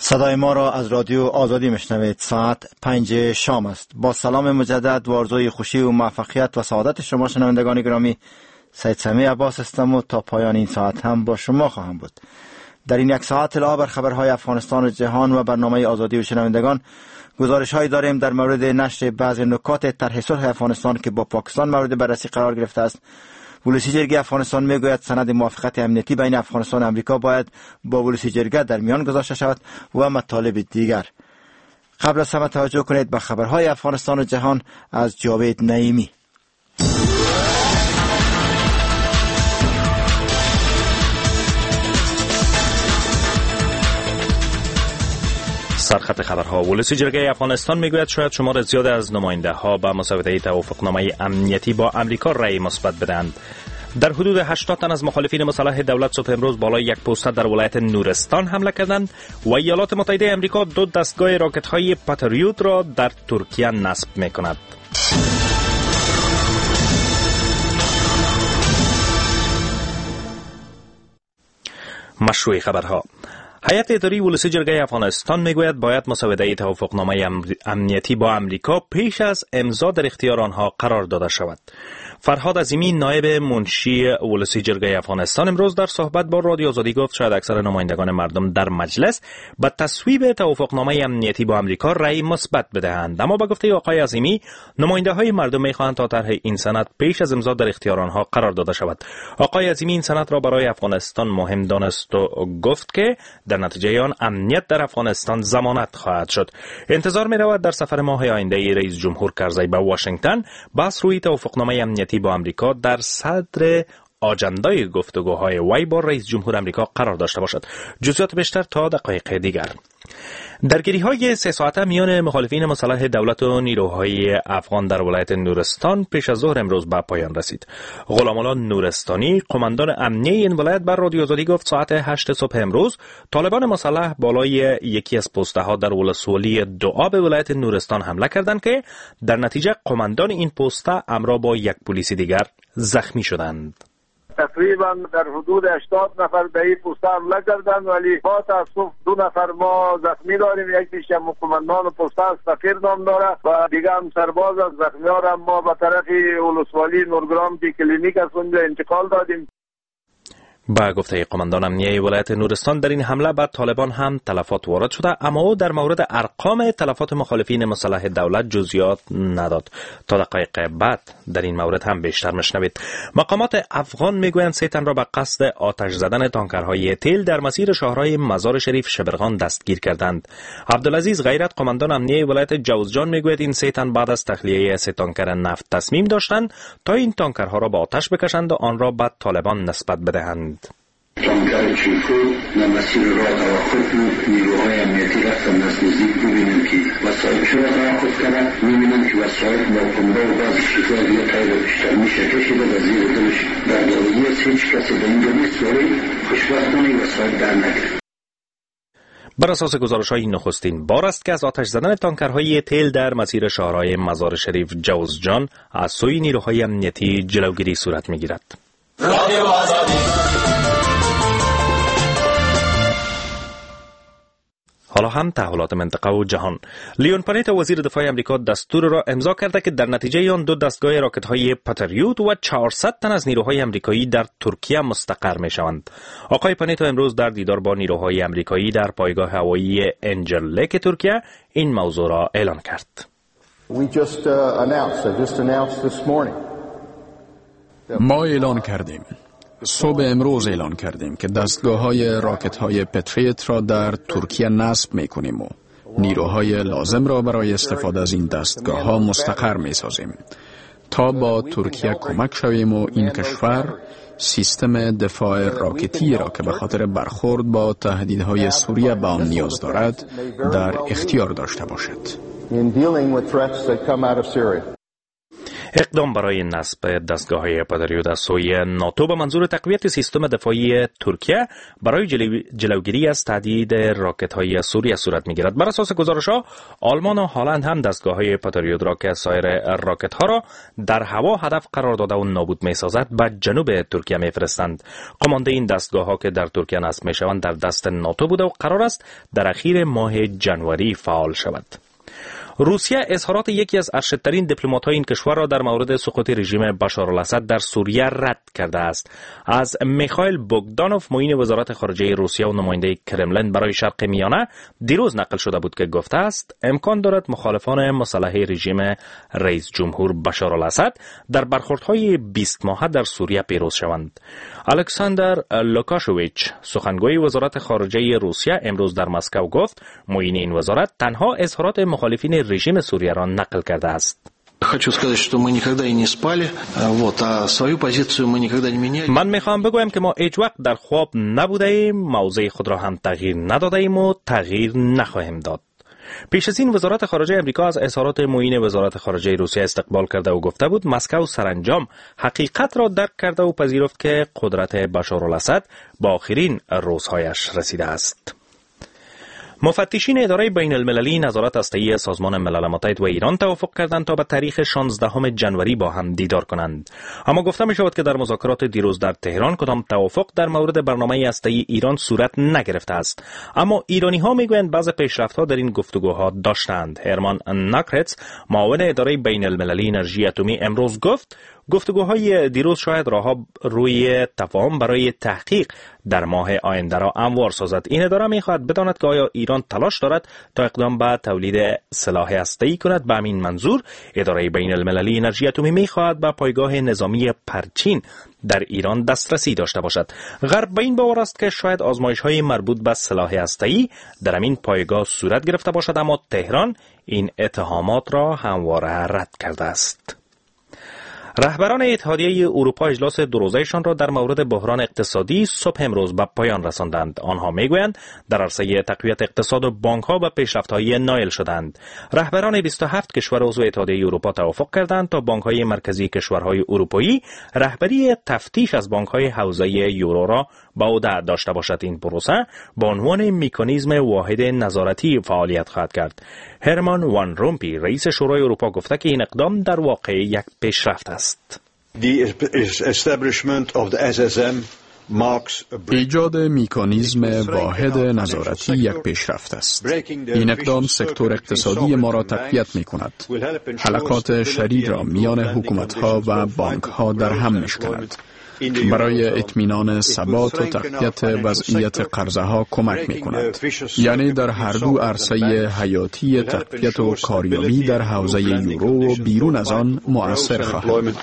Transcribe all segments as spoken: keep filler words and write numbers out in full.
صدای ما را از رادیو آزادی میشنوید. ساعت پنج شام است. با سلام مجدد و آرزوی خوشی و موفقیت و سعادت شما شنوندگان گرامی، سید سمیع عباس هستم و تا پایان این ساعت هم با شما خواهم بود. در این یک ساعت اطلاع بر خبرهای افغانستان و جهان و برنامه آزادی و شنوندگان گزارش هایی داریم در مورد نشر بعضی نکات طرح صلح افغانستان که با پاکستان مورد بررسی قرار گرفته است. ولسی جرگه افغانستان میگوید سند موافقت امنیتی بین افغانستان و امریکا باید با ولسی جرگه در میان گذاشته شود و مطالب دیگر. قبل از همه توجه کنید به خبرهای افغانستان و جهان از جاوید نعیمی. سرخط خبرها. ولسی جرگه افغانستان میگوید شاید شمار زیاد از نماینده ها به مسودة توافقنامه امنیتی با امریکا رأی مثبت بدهند. در حدود هشتاد تن از مخالفین مسلح دولت صبح امروز بالای یک پوسته در ولایت نورستان حمله کردند و ایالات متحده امریکا دو دستگاه راکت های پاتریوت را در ترکیه نصب میکند. مشروع خبرها. هیئت اداری ولسی جرگه افغانستان میگوید باید مسودة توافقنامه امنیتی با امریکا پیش از امضا در اختیار آنها قرار داده شود. فرهاد عظیمی نایب منشی ولسی جرگه افغانستان امروز در صحبت با رادیو آزادی گفت شاید اکثر نمایندگان مردم در مجلس به تصویب توافقنامه امنیتی با امریکا رأی مثبت بدهند، اما با گفته آقای عظیمی نماینده های مردم میخواهند تا طرح این سند پیش از امضا در اختیار آنها قرار داده شود. آقای عظیمی این سند را برای افغانستان مهم دانست و گفت که در نتیجه آن امنیت در افغانستان ضمانت خواهد شد. انتظار می رود در سفر ماه آینده رئیس جمهور کرزی به واشنگتن بحث روی توافقنامه امنیتی با امریکا در صدر آجندای گفتگوهای وی با رئیس جمهور امریکا قرار داشته باشد. جزئیات بیشتر تا دقایق دیگر. درگیری های سه ساعته میان مخالفین مسلح دولت و نیروهای افغان در ولایت نورستان پیش از ظهر امروز به پایان رسید. غلام‌الله نورستانی قماندان امنیه این ولایت بر رادیو آزادی گفت ساعت هشت صبح امروز طالبان مسلح بالای یکی از پسته ها در ولسوالی دعا به ولایت نورستان حمله کردند که در نتیجه قماندان این پسته همراه با یک پلیس دیگر زخمی شدند. تقریبا در حدود هشتاد نفر به این پوسته حمله کردند، ولی با تاسف دو نفر ما زخمی داریم. یکیش هم قماندان پوسته است، فقیر نام داره، و دیگه هم سرباز است. زخمی ها را ما به طرف ولسوالی نورگرام که کلینیک است اونجا انتقال دادیم. با گفته قماندان امنیه ولایت نورستان در این حمله بر طالبان هم تلفات وارد شده، اما او در مورد ارقام تلفات مخالفین مسلح دولت جزئیات نداد. تا دقایق بعد در این مورد هم بیشتر مشنوید. مقامات افغان میگویند سه تن را به قصد آتش زدن تانکرهای تیل در مسیر شاهراه مزار شریف شبرغان دستگیر کردند. عبدالعزیز غیرت قماندان امنیه ولایت جوزجان میگوید این سه تن بعد از تخلیه سه تانکر نفت تصمیم داشتند تا این تانکرها را به آتش بکشند و آن را به طالبان نسبت بدهند. تانکر چیکو در مسیر راه توقف بود. نیروهای امنیتی رفتن نزدیک ببینیم که وسایلش را توقف کردن. میبینیم که وسایل با پنبه و بعض چیزها دیگه تایید بیشتر میشه کشیده و زیر دلش در دارویی است. هیچ کسی به اینجا نیست ولی خوشبختانه وسایل در نگرفت. بر اساس گزارش‌های نخستین بار است که از آتش زدن تانکرهای تیل در مسیر شاهراه مزار شریف جوزجان از سوی نیروهای امنیتی جلوگیری صورت میگیرد. رادیو آزادی. حالا هم تحولات منطقه و جهان. لیون پانیتا وزیر دفاع امریکا دستور را امضا کرده که در نتیجه آن دو دستگاه راکت‌های پاتریوت و چهارصد تن از نیروهای امریکایی در ترکیه مستقر می‌شوند. آقای پانیتا امروز در دیدار با نیروهای امریکایی در پایگاه هوایی انجل لیک ترکیه این موضوع را اعلان کرد. We just uh, announced, I just announced this morning. ما اعلان کردیم صبح امروز اعلان کردیم که دستگاه های راکت های پتریوت را در ترکیه نصب می کنیم و نیروهای لازم را برای استفاده از این دستگاه ها مستقر می سازیم تا با ترکیه کمک شویم و این کشور سیستم دفاع راکتی را که به خاطر برخورد با تهدیدهای سوریه به آن نیاز دارد در اختیار داشته باشد. اقدام برای نصب دستگاه‌های پدری و دستوی ناتو به منظور تقویت سیستم دفاعی ترکیه برای جلو... جلوگیری از تهدید راکت‌های سوریه صورت می‌گیرد. بر اساس گزارش‌ها آلمان و هلند هم دستگاه‌های پتریوت را که سایر راکت‌ها را در هوا هدف قرار داده و نابود می‌سازد به جنوب ترکیه می‌فرستند. قمانده این دستگاه‌ها که در ترکیه نصب می‌شوند در دست ناتو بوده و قرار است در اخیر ماه جنوری فعال شود. روسیه اظهارات یکی از ارشدترین دیپلمات‌های این کشور را در مورد سقوط رژیم بشارالاسد در سوریه رد کرده است. از میخائیل بوگدانوف معین وزارت خارجه روسیه و نماینده کرملین برای شرق میانه دیروز نقل شده بود که گفته است امکان دارد مخالفان مسلح رژیم رئیس جمهور بشارالاسد در برخوردهای بیست ماهه در سوریه پیروز شوند. الکساندر لوکاشویچ سخنگوی وزارت خارجه روسیه امروز در مسکو گفت معین این وزارت تنها اظهارات مخالفین رژیم سوریه را نقل کرده است. Хочу сказать, что мы никогда и не спали, вот, а свою позицию мы никогда не меняли. من میخوام بگویم که ما هیچ وقت در خواب نبوده ایم، موضع خود را هم تغییر نداده ایم و تغییر نخواهیم داد. پیش از این وزارت خارجه امریکا از اظهارات معین وزارت خارجه روسیه استقبال کرده و گفته بود مسکو سرانجام حقیقت را درک کرده و پذیرفت که قدرت بشارالاسد با آخرین روزهایش رسیده است. مفتشین اداره بین المللی نظارت هسته‌ای سازمان ملل متحد و ایران توافق کردند تا به تاریخ شانزدهم جنوری با هم دیدار کنند. اما گفته می شود که در مذاکرات دیروز در تهران کدام توافق در مورد برنامه هسته‌ای ایران صورت نگرفته است. اما ایرانی ها می گویند بعض پیشرفت‌ها در این گفتگوها داشتند. هرمان ناکرتز معاون اداره بین المللی انرژی اتمی امروز گفت گفتگوهای دیروز شاید راه روی تفاهم برای تحقیق در ماه آینده را هموار سازد. این اداره می‌خواهد بداند که آیا ایران تلاش دارد تا اقدام به تولید سلاح هسته‌ای کند. به همین منظور اداره بین المللی انرژی اتمی می‌خواهد به پایگاه نظامی پرچین در ایران دسترسی داشته باشد. غرب به این باور است که شاید آزمایش‌های مربوط به سلاح هسته‌ای در همین پایگاه صورت گرفته باشد، اما تهران این اتهامات را همواره رد کرده است. رهبران اتحادیه اروپا اجلاس دو روزه‌شان را در مورد بحران اقتصادی صبح امروز به پایان رساندند. آنها میگویند در عرصه تقویت اقتصاد و بانک‌ها به پیشرفت‌های نایل شدند. رهبران بیست و هفت کشور عضو اتحادیه اروپا توافق کردند تا بانک‌های مرکزی کشورهای اروپایی رهبری تفتیش از بانک‌های حوزه یورو را به عهده داشته باشد. این پروسه با عنوان مکانیزم واحد نظارتی فعالیت خواهد کرد. هرمان وان رومپی رئیس شورای اروپا گفته که این اقدام در واقع یک پیشرفت است. ایجاد مکانیزم واحد نظارتی یک پیشرفت است. این اقدام سکتور اقتصادی ما را تقویت می کند. حلقات شدید را میان حکومت‌ها و بانک‌ها در هم می‌شکند. برای اطمینان ثبات و تقویت وضعیت قرضه‌ها کمک می‌کند. یعنی در هر دو عرصه حیاتی تقویت و کاریابی در حوزه یورو و بیرون از آن مؤثر خواهد.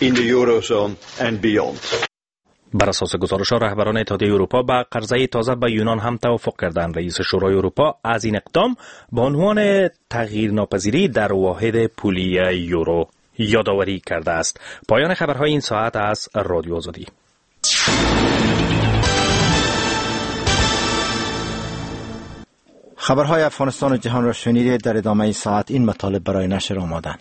بر اساس گزارش‌ها رهبران اتحادیه اروپا با قرضه تازه به یونان هم توافق کردند. رئیس شورای اروپا از این اقدام به عنوان تغییرناپذیری در واحد پولی یورو یادآوری کرده است. پایان خبرهای این ساعت از رادیو آزادی. خبرهای افغانستان و جهان را شنیدید. در ادامه این ساعت این مطالب برای نشر آمادند.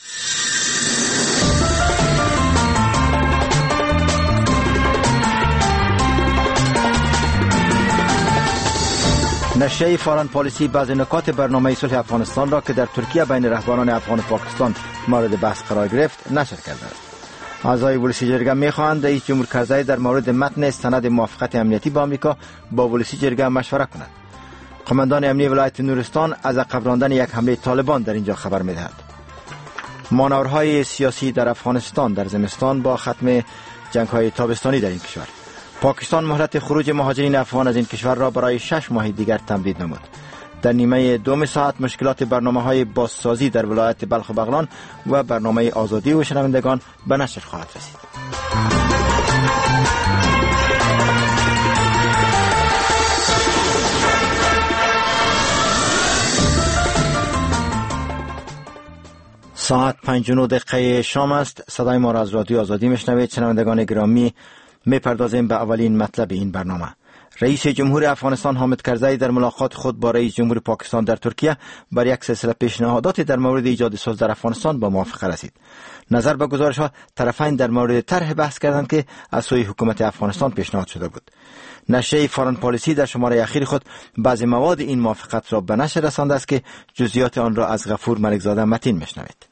نشریه فارن پالیسی بعضی نکات برنامه صلح افغانستان را که در ترکیه بین رهبران افغان و پاکستان مورد بحث قرار گرفت نشر کرده است. اعضای ولسی جرگه می‌خواهند رئیس جمهور کرزی در مورد متن سند موافقت امنیتی با آمریکا با ولسی جرگه مشوره کند. قماندان امنیتی ولایت نورستان از عقب راندن یک حمله طالبان در اینجا خبر می‌دهد. مانورهای سیاسی در افغانستان در زمستان با ختم جنگ‌های تابستانی در این کشور. پاکستان مهلت خروج مهاجرین افغان از این کشور را برای شش ماه دیگر تمدید نمود. در نیمه دوم ساعت مشکلات برنامه‌های بازسازی در ولایت بلخ و بغلان و برنامه آزادی و شنوندگان به نشر خواهد رسید. ساعت پنج و نه دقیقه شام است. صدای ما را از رادیو آزادی میشنوید. شنوندگان گرامی، میپردازیم به اولین مطلب این برنامه. رئیس جمهور افغانستان حامد کرزی در ملاقات خود با رئیس جمهور پاکستان در ترکیه بر یک سلسله پیشنهادات در مورد ایجاد صلح در افغانستان به موافقه رسید. نظر به گزارش ها، طرفین در مورد طرح بحث کردند که از سوی حکومت افغانستان پیشنهاد شده بود. نشریه فارن پالیسی در شماره اخیر خود بعضی مواد این موافقت را به نشر رسانده است که جزئیات آن را از غفور ملکزاده متین میشنوید.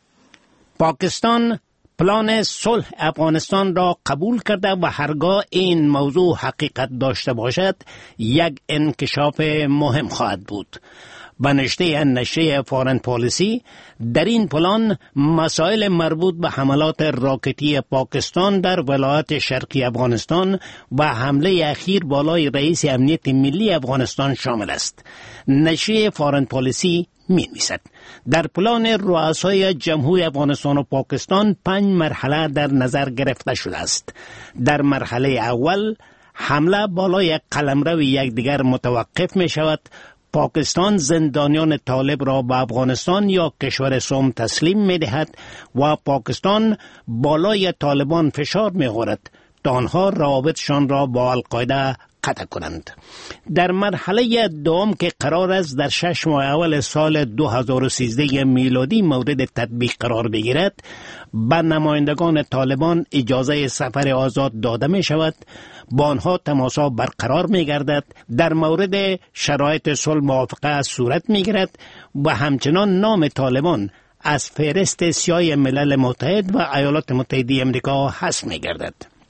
پاکستان پلان صلح افغانستان را قبول کرده و هرگاه این موضوع حقیقت داشته باشد یک انکشاف مهم خواهد بود. به نشریه نشریه فارن پالیسی، در این پلان مسائل مربوط به حملات راکتی پاکستان در ولایت شرقی افغانستان و حمله اخیر بالای رئیس امنیت ملی افغانستان شامل است. نشریه فارن پالیسی می نویسد در پلان رؤسای جمهور افغانستان و پاکستان پنج مرحله در نظر گرفته شده است. در مرحله اول حمله بالای قلمرو یکدیگر متوقف می شود. پاکستان زندانیان طالب را به افغانستان یا کشور سوم تسلیم می دهد و پاکستان بالای طالبان فشار می آورد تا آنها روابطشان را با القاعده قطع کنند. در مرحله دوم که قرار است در شش ماه اول سال دو هزار و سیزده میلادی مورد تطبیق قرار بگیرد، به نمایندگان طالبان اجازه سفر آزاد داده می شود، با آنها تماسها برقرار می گردد، در مورد شرایط صلح موافقه صورت می گیرد و همچنان نام طالبان از فهرست سیاه ملل متحد و ایالات متحده آمریکا حذف می گردد.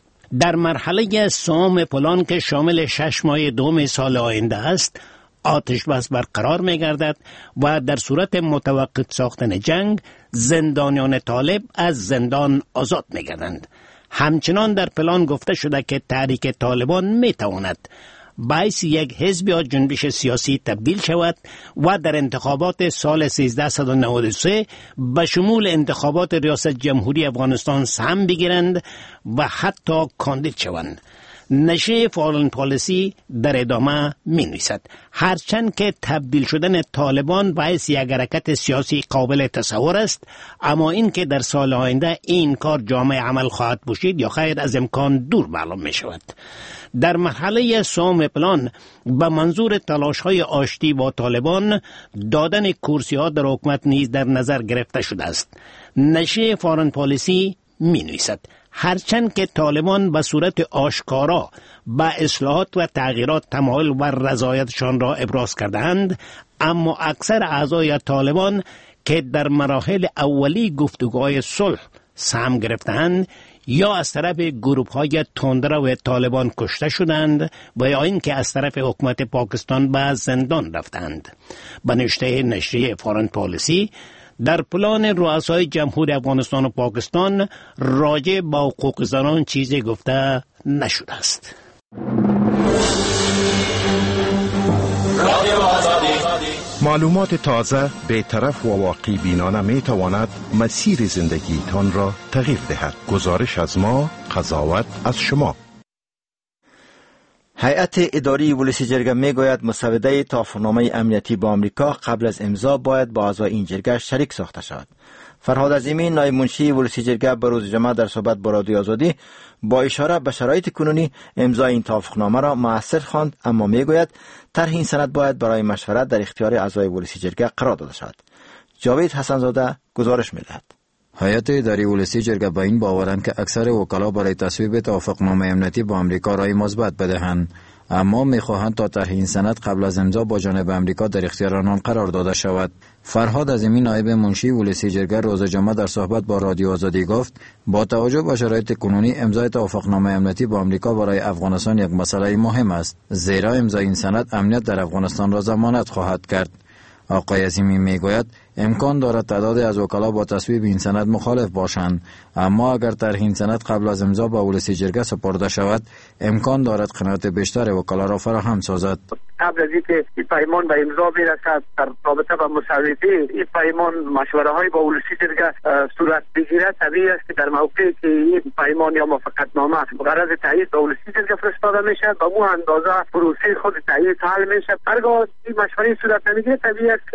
در مرحله سوم پلان که شامل شش ماه دوم سال آینده است، آتش بس برقرار می گردد و در صورت متوقف ساختن جنگ زندانیان طالب از زندان آزاد می گردند. همچنان در پلان گفته شده که تحریک طالبان می تواند باعث یک حزب یا جنبش سیاسی تبدیل شود و در انتخابات سال سیزده نود و سه به شمول انتخابات ریاست جمهوری افغانستان سهم بگیرند و حتی کاندید شوند. نشریه فارن پالیسی در ادامه می نویسد هرچند که تبدیل شدن طالبان باعث یک حرکت سیاسی قابل تصور است، اما این که در سال آینده این کار جامع عمل خواهد باشید یا خیر از امکان دور معلوم می شود. در مرحله سوم پلان به منظور تلاش‌های آشتی با طالبان دادن کرسی‌ها در حکومت نیز در نظر گرفته شده است. نشریه فارن پالیسی می نویسد هرچند که طالبان به صورت آشکارا به اصلاحات و تغییرات تمایل و رضایتشان را ابراز کردند، اما اکثر اعضای طالبان که در مراحل اولی گفتگوهای صلح سهم گرفتند یا از طرف گروه‌های تندرو طالبان کشته شدند و یا اینکه از طرف حکومت پاکستان به زندان رفتند. به نشریه نشریه فارن پالیسی، در پلان رؤسای جمهور افغانستان و پاکستان راجع به حقوق زنان چیزی گفته نشده است. معلومات تازه، بی‌طرف و واقعی بینانه می تواند مسیر زندگی تان را تغییر دهد. گزارش از ما، قضاوت از شما. هیئت اداری ولسی جرگه می گوید مسوده توافقنامه امنیتی با آمریکا قبل از امضا باید با اعضای این جرگه شریک ساخته شود. فرهاد عظیمی، نایب منشی ولسی جرگه، به روز جمعه در صحبت با رادیو آزادی با اشاره به شرایط کنونی امضای این توافقنامه را مؤثر خواند، اما می گوید طرح این سند باید برای مشورت در اختیار اعضای ولسی جرگه قرار داده شود. جاوید حسنزاده گزارش می دهد. هیئت اداری ولسی جرگه با این باورند که اکثر وکلا برای تصویب توافقنامه امنیتی با آمریکا رای مثبت بدهند، اما می‌خواهند تا طرح این سند قبل از امضا با جانب آمریکا در اختیار آنان قرار داده شود. فرهاد عظیمی، نایب منشی ولسی جرگه، روز جمعه در صحبت با رادیو آزادی گفت با توجه به شرایط کنونی امضای توافقنامه امنیتی با آمریکا برای افغانستان یک مسئله مهم است، زیرا امضای این سند امنیت در افغانستان را ضمانت خواهد کرد. آقای عظیمی میگوید امکان دارد تعدادی از وکلا با تصویب این سند مخالف باشند، اما اگر طرح این سند قبل از امضا با ولسی جرگه سپرده شود امکان دارد قناعت بیشتر وکلا را فراهم سازد. قبل از اینکه این پیمان به امضا برسد در رابطه با مسوده این پیمان مشوره های با ولسی جرگه صورت بگیرد، طبیعی است که در موقعی که این پیمان یا موافقتنامه غرض تایید به ولسی جرگه فرستاده میشه با مو اندازه پروسه خود تایید حل میشه. هرگاه این مشوره صورت نمیگیره طبیعی است که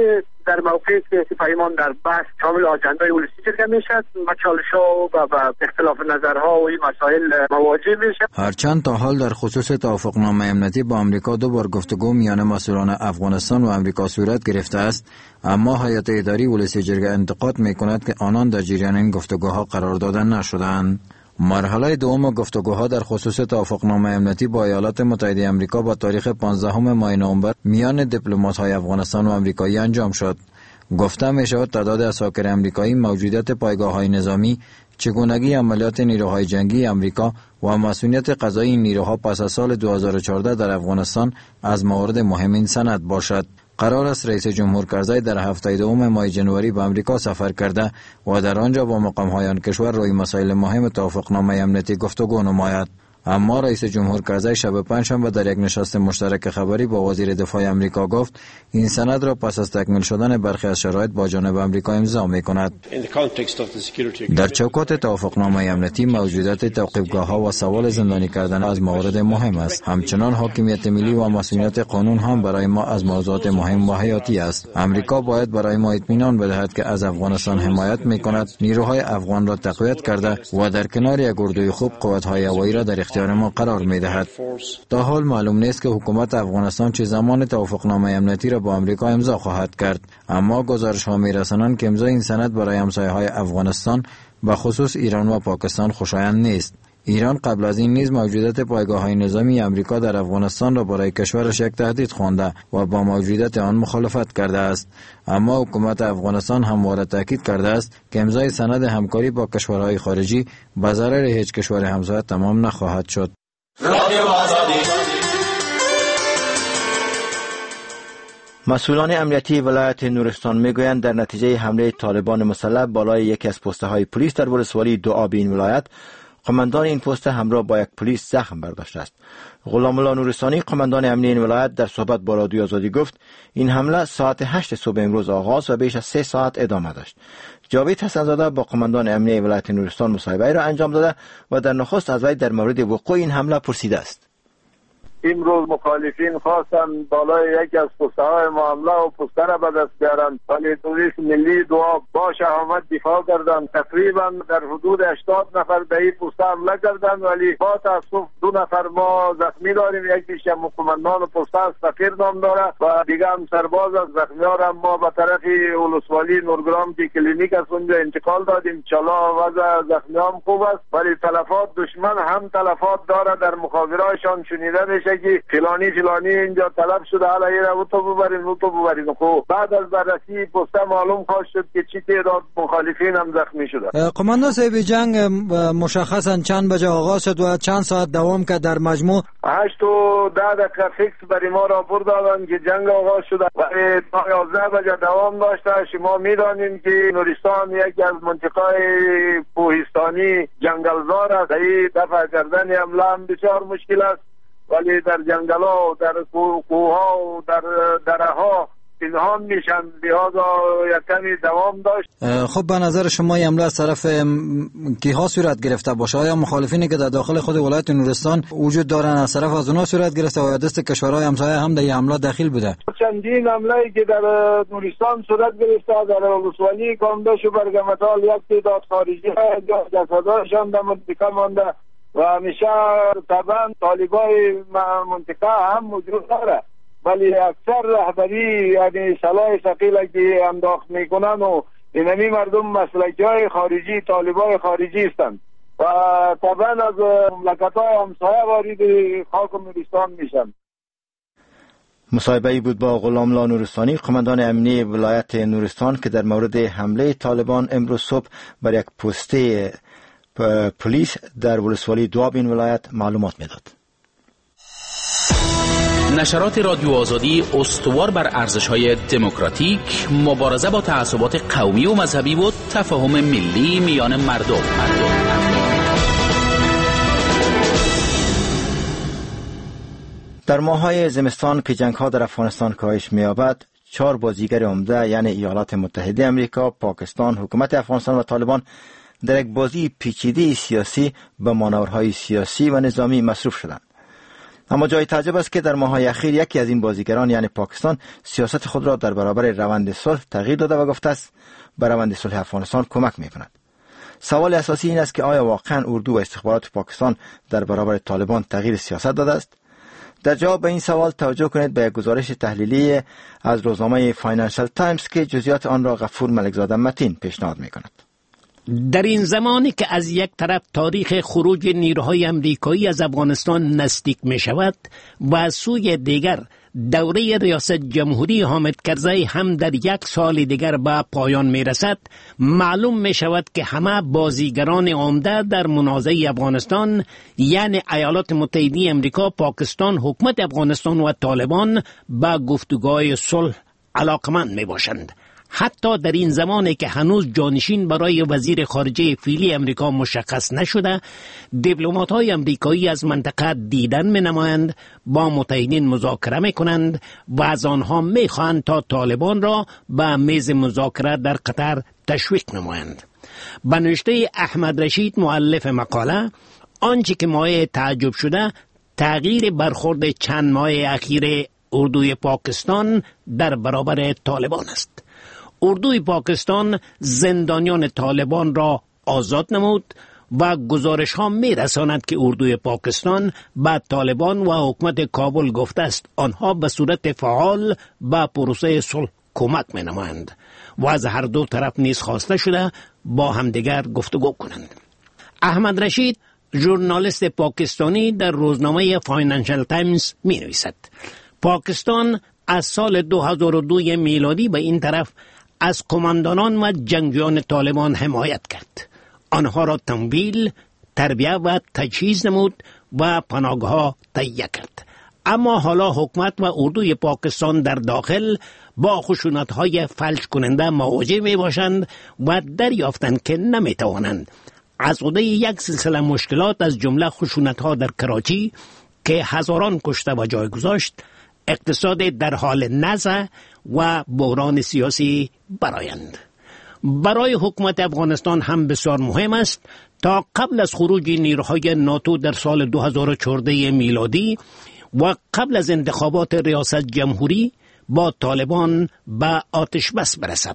در موقعی که پیمان در بحث شامل آجندای ولسی جرگه میشد و چالش‌ها و اختلاف نظرها و این مسائل مواجه میشه. هرچند تا حال در خصوص توافقنامه امنیتی با آمریکا دو بار گفتگو میان مسئولان افغانستان و آمریکا صورت گرفته است، اما هیئت اداری ولسی جرگه انتقاد میکند که آنان در جریان این گفتگوها قرار داده نشدند. مرحله دوم گفتگوها در خصوص توافقنامه امنیتی با ایالات متحده آمریکا با تاریخ پانزدهم ماه نوامبر میان دیپلمات‌های افغانستان و آمریکایی انجام شد. گفته می شود تعداد عساکر آمریکایی، موجودیت پایگاه‌های نظامی، چگونگی عملیات نیروهای جنگی آمریکا و مسئولیت قضایی نیروها پس از سال دو هزار و چهارده در افغانستان از موارد مهم این سند باشد. قرار است رئیس جمهور کرزی در هفته دوم ماه جنوری به آمریکا سفر کرده و در آنجا با مقام‌های آن کشور روی مسائل مهم توافقنامه امنیتی گفتگو نماید. اما رئیس جمهور کرزی شب پنجشنبه در یک نشست مشترک خبری با وزیر دفاع آمریکا گفت این سند را پس از تکمیل شدن برخی از شرایط با جانب آمریکا امضا می‌کند. در چوکات توافقنامه امنیتی موجودیت توقیفگاه‌ها و سوال زندانی کردن از موارد مهم است. همچنان حاکمیت ملی و مسئولیت قانون هم برای ما از موضوعات مهم و حیاتی است. آمریکا باید برای ما اطمینان بدهد که از افغانستان حمایت می‌کند، نیروهای افغان را تقویت کرده و در کنار یک اردوی خوب قوت‌های هوایی را در اختیار ما قرار می‌دهد. تا حال معلوم نیست که حکومت افغانستان چه زمان توافقنامه امنیتی را با آمریکا امضا خواهد کرد، اما گزارش‌ها می‌رسانند که امضای این سند برای همسایه‌های افغانستان به خصوص ایران و پاکستان خوشایند نیست. ایران قبل از این نیز موجودیت پایگاه‌های نظامی آمریکا در افغانستان را برای کشورش یک تهدید خوانده و با موجودیت آن مخالفت کرده است، اما حکومت افغانستان همواره تاکید کرده است که امضای سند همکاری با کشورهای خارجی به ضرر هیچ کشور همسایه تمام نخواهد شد. مسئولان امنیتی ولایت نورستان میگویند در نتیجه حمله طالبان مسلح بالای یکی از پست‌های پلیس در ولسوالی دوآب این ولایت، قماندان این پست همراه با یک پلیس زخم برداشته است. غلام الله نورستانی قماندان امنی این ولایت در صحبت با رادیو آزادی گفت این حمله ساعت هشت صبح امروز آغاز و بیش از سه ساعت ادامه داشت. جاوید حسن‌زاده با قماندان امنی ولایت نورستان مصاحبه را انجام داده و در نخست از وی در مورد وقوع این حمله پرسیده است. امروز مخالفین خواستن بالای یکی از پست‌های معامله و پسته را به دست بیارند، ولی پلیس ملی دوآب با شهامت دفاع کردند. تقریبا در حدود هشتاد نفر به این پسته حمله کردند، ولی با تاسف دو نفر ما زخمی داریم. یکیش قماندان پسته است، فقیر نام داره، و دیگه هم سرباز است. زخمی‌ها را ما به طرف ولسوالی نورگرام که کلینیک است اونجا انتقال دادیم. چالا وضع زخمی‌ها هم خوب است، ولی تلفات دشمن هم تلفات داره. در مخابراتشان شنیده میشه که فلانی فلانی اینجا طلب شده، حالا اینا او تو ببرین او تو ببرین. خب بعد از بررسی پسته معلوم خواهد شد که چی تعداد مخالفین هم زخمی شده. قماندان صاحب، جنگ مشخصا چند بجه آغاز شد و چند ساعت دوام کرد؟ در مجموع هشت و ده دقیقه فیکس برای ما راپور دادن که جنگ آغاز شده و تا یازده بجه دوام داشته. شما میدانین که نورستان یکی از منطقه کوهستانی جنگلزار است. این دفع کردن حمله هم بسیار مشکل است، ولی در جنگل‌ها و در کوه‌ها و در دره‌ها پنهان میشن، لحاظا یک کمی دوام داشت. خب به نظر شما این حمله از طرف کیها صورت گرفته باشه؟ آیا مخالفینی که در داخل خود ولایت نورستان وجود دارن از طرف از اونها صورت گرفته و یا دست کشورهای همسایه هم در این حمله داخل بوده؟ چندین حمله‌ای که در نورستان صورت گرفته در ولسوالی کامداش و برگمتال یک تعداد خارجی جسدهایشان در منطقه مانده و همیشه طبعا طالبای منطقه هم موجود داره، ولی اکثر رهبری یعنی سلاح ثقیل که انداخت میکنن و اینمی مردم مسلکی های خارجی، طالبای خارجی هستند و طبعا از مملکت های همسایه وارد خاک نورستان میشن. مصاحبه‌ای بود با غلام الله نورستانی قماندان امنی ولایت نورستان که در مورد حمله طالبان امروز صبح بر یک پسته پلیس در ولسوالی دوآب این ولایت معلومات میداد. نشرات رادیو آزادی استوار بر ارزش‌های دموکراتیک، مبارزه با تعصبات قومی و مذهبی و تفاهم ملی میان مردم. در ماه‌های زمستان که جنگ‌ها در افغانستان کاهش می‌یابد، چهار بازیگر عمده یعنی ایالات متحده آمریکا، پاکستان، حکومت افغانستان و طالبان در یک بازی پیچیده سیاسی به مانورهای سیاسی و نظامی مصروف شدند. اما جای تعجب است که در ماه‌های اخیر یکی از این بازیگران یعنی پاکستان سیاست خود را در برابر روند صلح تغییر داده و گفته است به روند صلح افغانستان کمک می‌کند. سوال اساسی این است که آیا واقعا اردو و استخبارات پاکستان در برابر طالبان تغییر سیاست داده است؟ در جواب به این سوال توجه کنید به گزارش تحلیلی از روزنامه فاینانشل تایمز که جزئیات آن را غفور ملکزاده متین پیشنهاد می‌کند. در این زمانی که از یک طرف تاریخ خروج نیروهای امریکایی از افغانستان نزدیک می شود و از سوی دیگر دوره ریاست جمهوری حامد کرزی هم در یک سال دیگر به پایان می رسد، معلوم می شود که همه بازیگران عمده در منازعه افغانستان یعنی ایالات متحده امریکا، پاکستان، حکومت افغانستان و طالبان به گفتگوهای صلح علاقمند می باشند. حتی در این زمانی که هنوز جانشین برای وزیر خارجه فعلی امریکا مشخص نشده، دیپلمات‌های امریکایی از منطقه دیدن می‌نمایند، با متحدین مذاکره می‌کنند و از آنها می‌خواهند تا طالبان را به میز مذاکره در قطر تشویق نمایند. به نوشته احمد رشید مؤلف مقاله، آنچه که مایه تعجب شده تغییر برخورد چند ماه اخیر اردوی پاکستان در برابر طالبان است. اردوی پاکستان زندانیان طالبان را آزاد نمود و گزارش ها می رساند که اردوی پاکستان به طالبان و حکومت کابل گفته است آنها به صورت فعال به پروسه صلح کمک می نمایند و از هر دو طرف نیز خواسته شده با همدیگر گفتگو کنند. احمد رشید ژورنالیست پاکستانی در روزنامه فاینانشل تایمز می نویسد پاکستان از سال دو هزار و دو میلادی به این طرف از کماندانان و جنگجویان طالبان حمایت کرد. آنها را تمویل، تربیت و تجهیز نمود و پناهگاه تهیه کرد. اما حالا حکومت و اردوی پاکستان در داخل با خشونت‌های فلج کننده مواجه می باشند و دریافتند که نمی توانند از عهده یک سلسله مشکلات از جمله خشونت‌ها در کراچی که هزاران کشته و جای گذاشت، اقتصاد در حال نزع و بحران سیاسی برایند. برای حکومت افغانستان هم بسیار مهم است تا قبل از خروج نیروهای ناتو در سال دو هزار و چهارده میلادی و قبل از انتخابات ریاست جمهوری با طالبان به آتش بس برسد،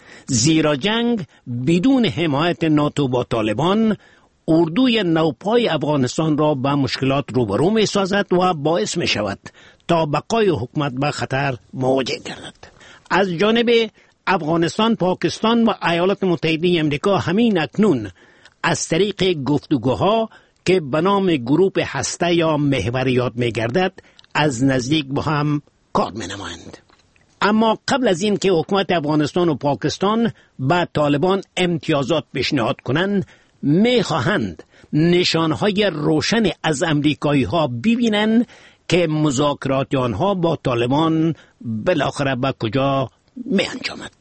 زیرا جنگ بدون حمایت ناتو با طالبان اردوی نوپای افغانستان را به مشکلات روبرو می سازد و باعث می شود تا بقای حکومت به خطر مواجه گردد. از جانب افغانستان، پاکستان و ایالات متحده امریکا همین اکنون از طریق گفتگوها که به نام گروه هسته یا محور یاد می گردد از نزدیک با هم کار می نمایند. اما قبل از این که حکومت افغانستان و پاکستان به طالبان امتیازات پیشنهاد کنند، می خواهند نشانهای روشن از امریکایی ها ببینند که مذاکرات آنها با طالبان بالاخره به کجا می انجامد.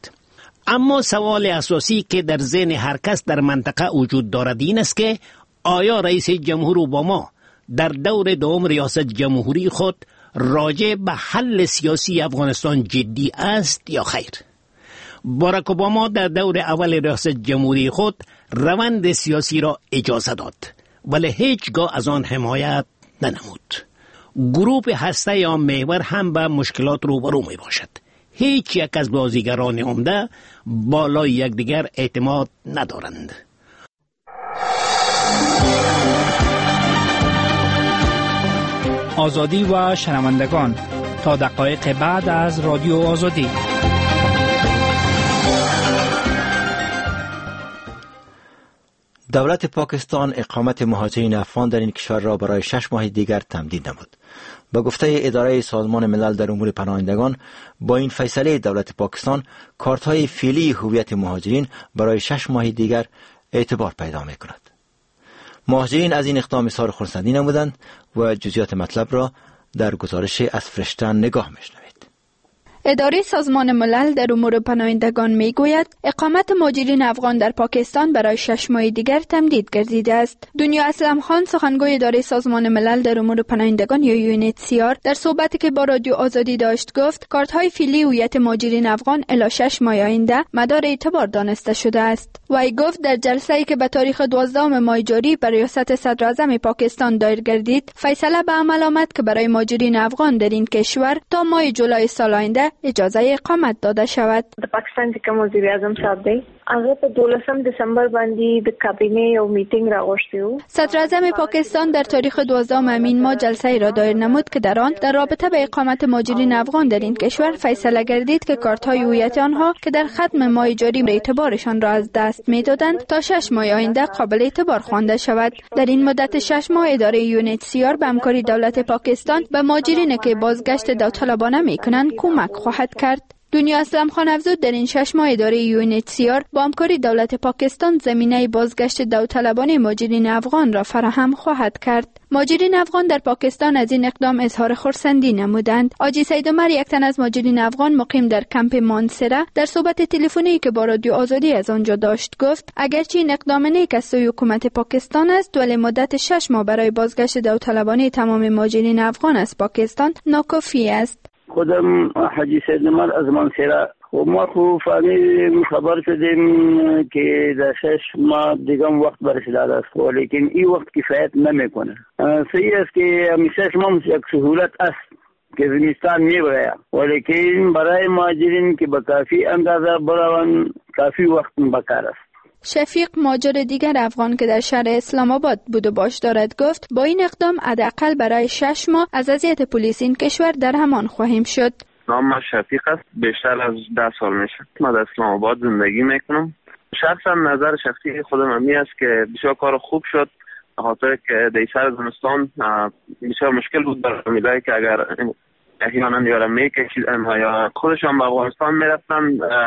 اما سوال اساسی که در ذهن هر کس در منطقه وجود دارد این است که آیا رئیس جمهور اوباما در دور دوم ریاست جمهوری خود راجع به حل سیاسی افغانستان جدی است یا خیر؟ باراک اوباما در دور اول ریاست جمهوری خود روند سیاسی را اجازه داد ولی هیچگاه از آن حمایت ننمود. گروه هسته یا محور هم به مشکلات روبرو می باشد. هیچ یک از بازیگران عمده بالای یکدیگر اعتماد ندارند. آزادی و شنوندگان، تا دقایق بعد از رادیو آزادی. دولت پاکستان اقامت مهاجرین افغان در این کشور را برای شش ماه دیگر تمدید نمود. با گفته اداره سازمان ملل در امور پناهندگان، با این فیصله دولت پاکستان کارت‌های فعلی هویت مهاجرین برای شش ماه دیگر اعتبار پیدا می‌کند. مهاجرین از این اقدام اظهار خرسندی نمودند و جزئیات مطلب را در گزارش از فرشتن نگاه می‌شنوید. اداره سازمان ملل در امور پناهندگان میگوید اقامت مهاجرین افغان در پاکستان برای شش ماه دیگر تمدید گردیده است. دنیا اسلم خان سخنگوی اداره سازمان ملل در امور پناهندگان یا یو ان اچ سی آر در صحبتی که با رادیو آزادی داشت گفت کارت‌های فعلی هویت مهاجرین افغان الی شش ماه آینده مدار اعتبار دانسته شده است. وی گفت در جلسه‌ای که به تاریخ دوازدهم ماه جاری بر ریاست صدر اعظم پاکستان دایر گردید، فیصله به عمل آمد که برای مهاجرین افغان در این کشور تا ماه جولای سال آینده اجازه اقامت داده شود. د پاکستان چې کوم وزیر اعظم صاحب دی هغه په دولسم دسامبر باندې د کابینه یو میټینګ راغوښتی و. صدر اعظم پاکستان در تاریخ دوازدهم همین ماه جلسه ای را دایر نمود که در آن در رابطه به اقامت مهاجرین افغان در این کشور فیصله گردید که کارت‌های هویت آنها که در ختم ماه جاری اعتبارشان را از دست می‌دادند تا شش ماه آینده قابل اعتبار خوانده شود. در این مدت شش ماه اداره یو ان اچ سی آر به همکاری دولت پاکستان به مهاجرینی که بازگشت داوطلبانه می‌کنند کمک خواهد کرد. دنیا اسلم خان افزود در این شش ماه اداره یو ان اچ سی آر با همکاری دولت پاکستان زمینه بازگشت داوطلبانه مهاجرین افغان را فراهم خواهد کرد. مهاجرین افغان در پاکستان از این اقدام اظهار خرسندی نمودند. حاجی سید عمر، یک تن از مهاجرین افغان مقیم در کمپ مانسره، در صحبت تلفنی که با رادیو آزادی از آنجا داشت گفت اگرچه این اقدام نیک از سوی حکومت پاکستان است، ولی مدت شش ماه برای بازگشت داوطلبانه تمام مهاجرین افغان از پاکستان ناکافی است. خودم حاجی سید عمر از مانسره و ما خو فهمید خبر شدیم که در شش ماه دیگه وقت برسیده است، ولیکن این وقت کفایت نمیکنه. صحیح است که همیشه شما یک سهولت است که زمستان میبره، ولیکن برای مهاجرین که به کافی اندازه بروند کافی وقت بکار است. شفیق، مهاجر دیگر افغان که در شهر اسلام آباد بود و باش دارد، گفت با این اقدام حداقل برای شش ماه از اذیت پلیس این کشور در امان خواهیم شد. نام من شفیق است. بیشتر از ده سال میشه من در اسلام آباد زندگی میکنم. شخصا نظر شخصی خودم همی است که بسیار کار خوب شد، خاطر که در سر زمستان بسیار مشکل بود برای میلایی که اگر احیانا یارم میکشید یا خودشان به افغانستان میرفتن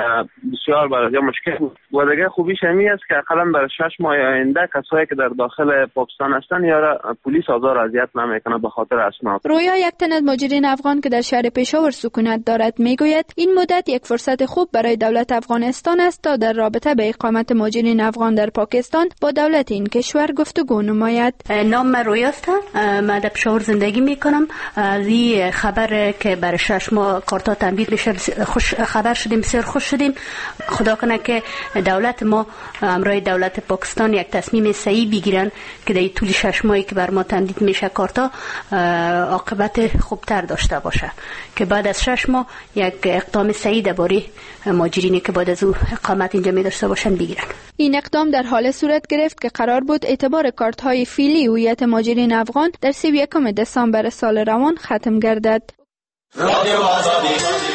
بسیار برای مشکل بود. و دیگه خوبیش همی است که اقلا برای شش ماه آینده کسایی که در داخل پاکستان هستن یا پلیس آزار اذیت نمیکنه به خاطر اسناد. رویا، یک تن از مهاجرین افغان که در شهر پشاور سکونت دارد، میگوید این مدت یک فرصت خوب برای دولت افغانستان است تا در رابطه به اقامت مهاجرین افغان در پاکستان با دولت این کشور گفتگو نماید. نام من رویا است، من در پشاور زندگی میکنم. این خبر که برای شش ماه کارتا تمدید میشه خوش خبر شدیم، بسیار خوش شدیم. خدا کنه که دولت ما امروی دولت پاکستان یک تصمیم صحیح بگیرن که در طول شش ماهی که بر ما تمدید میشه کارتا عاقبت خوبتر داشته باشه، که بعد از شش ماه یک اقدام صحیح درباره مهاجرینی که بعد از او اقامت اینجا می داشته باشن بگیرن. این اقدام در حال صورت گرفت که قرار بود اعتبار کارت های فعلی هویت مهاجرین افغان در سی و یکم دسامبر سال روان ختم گردد. رادیو آزادی.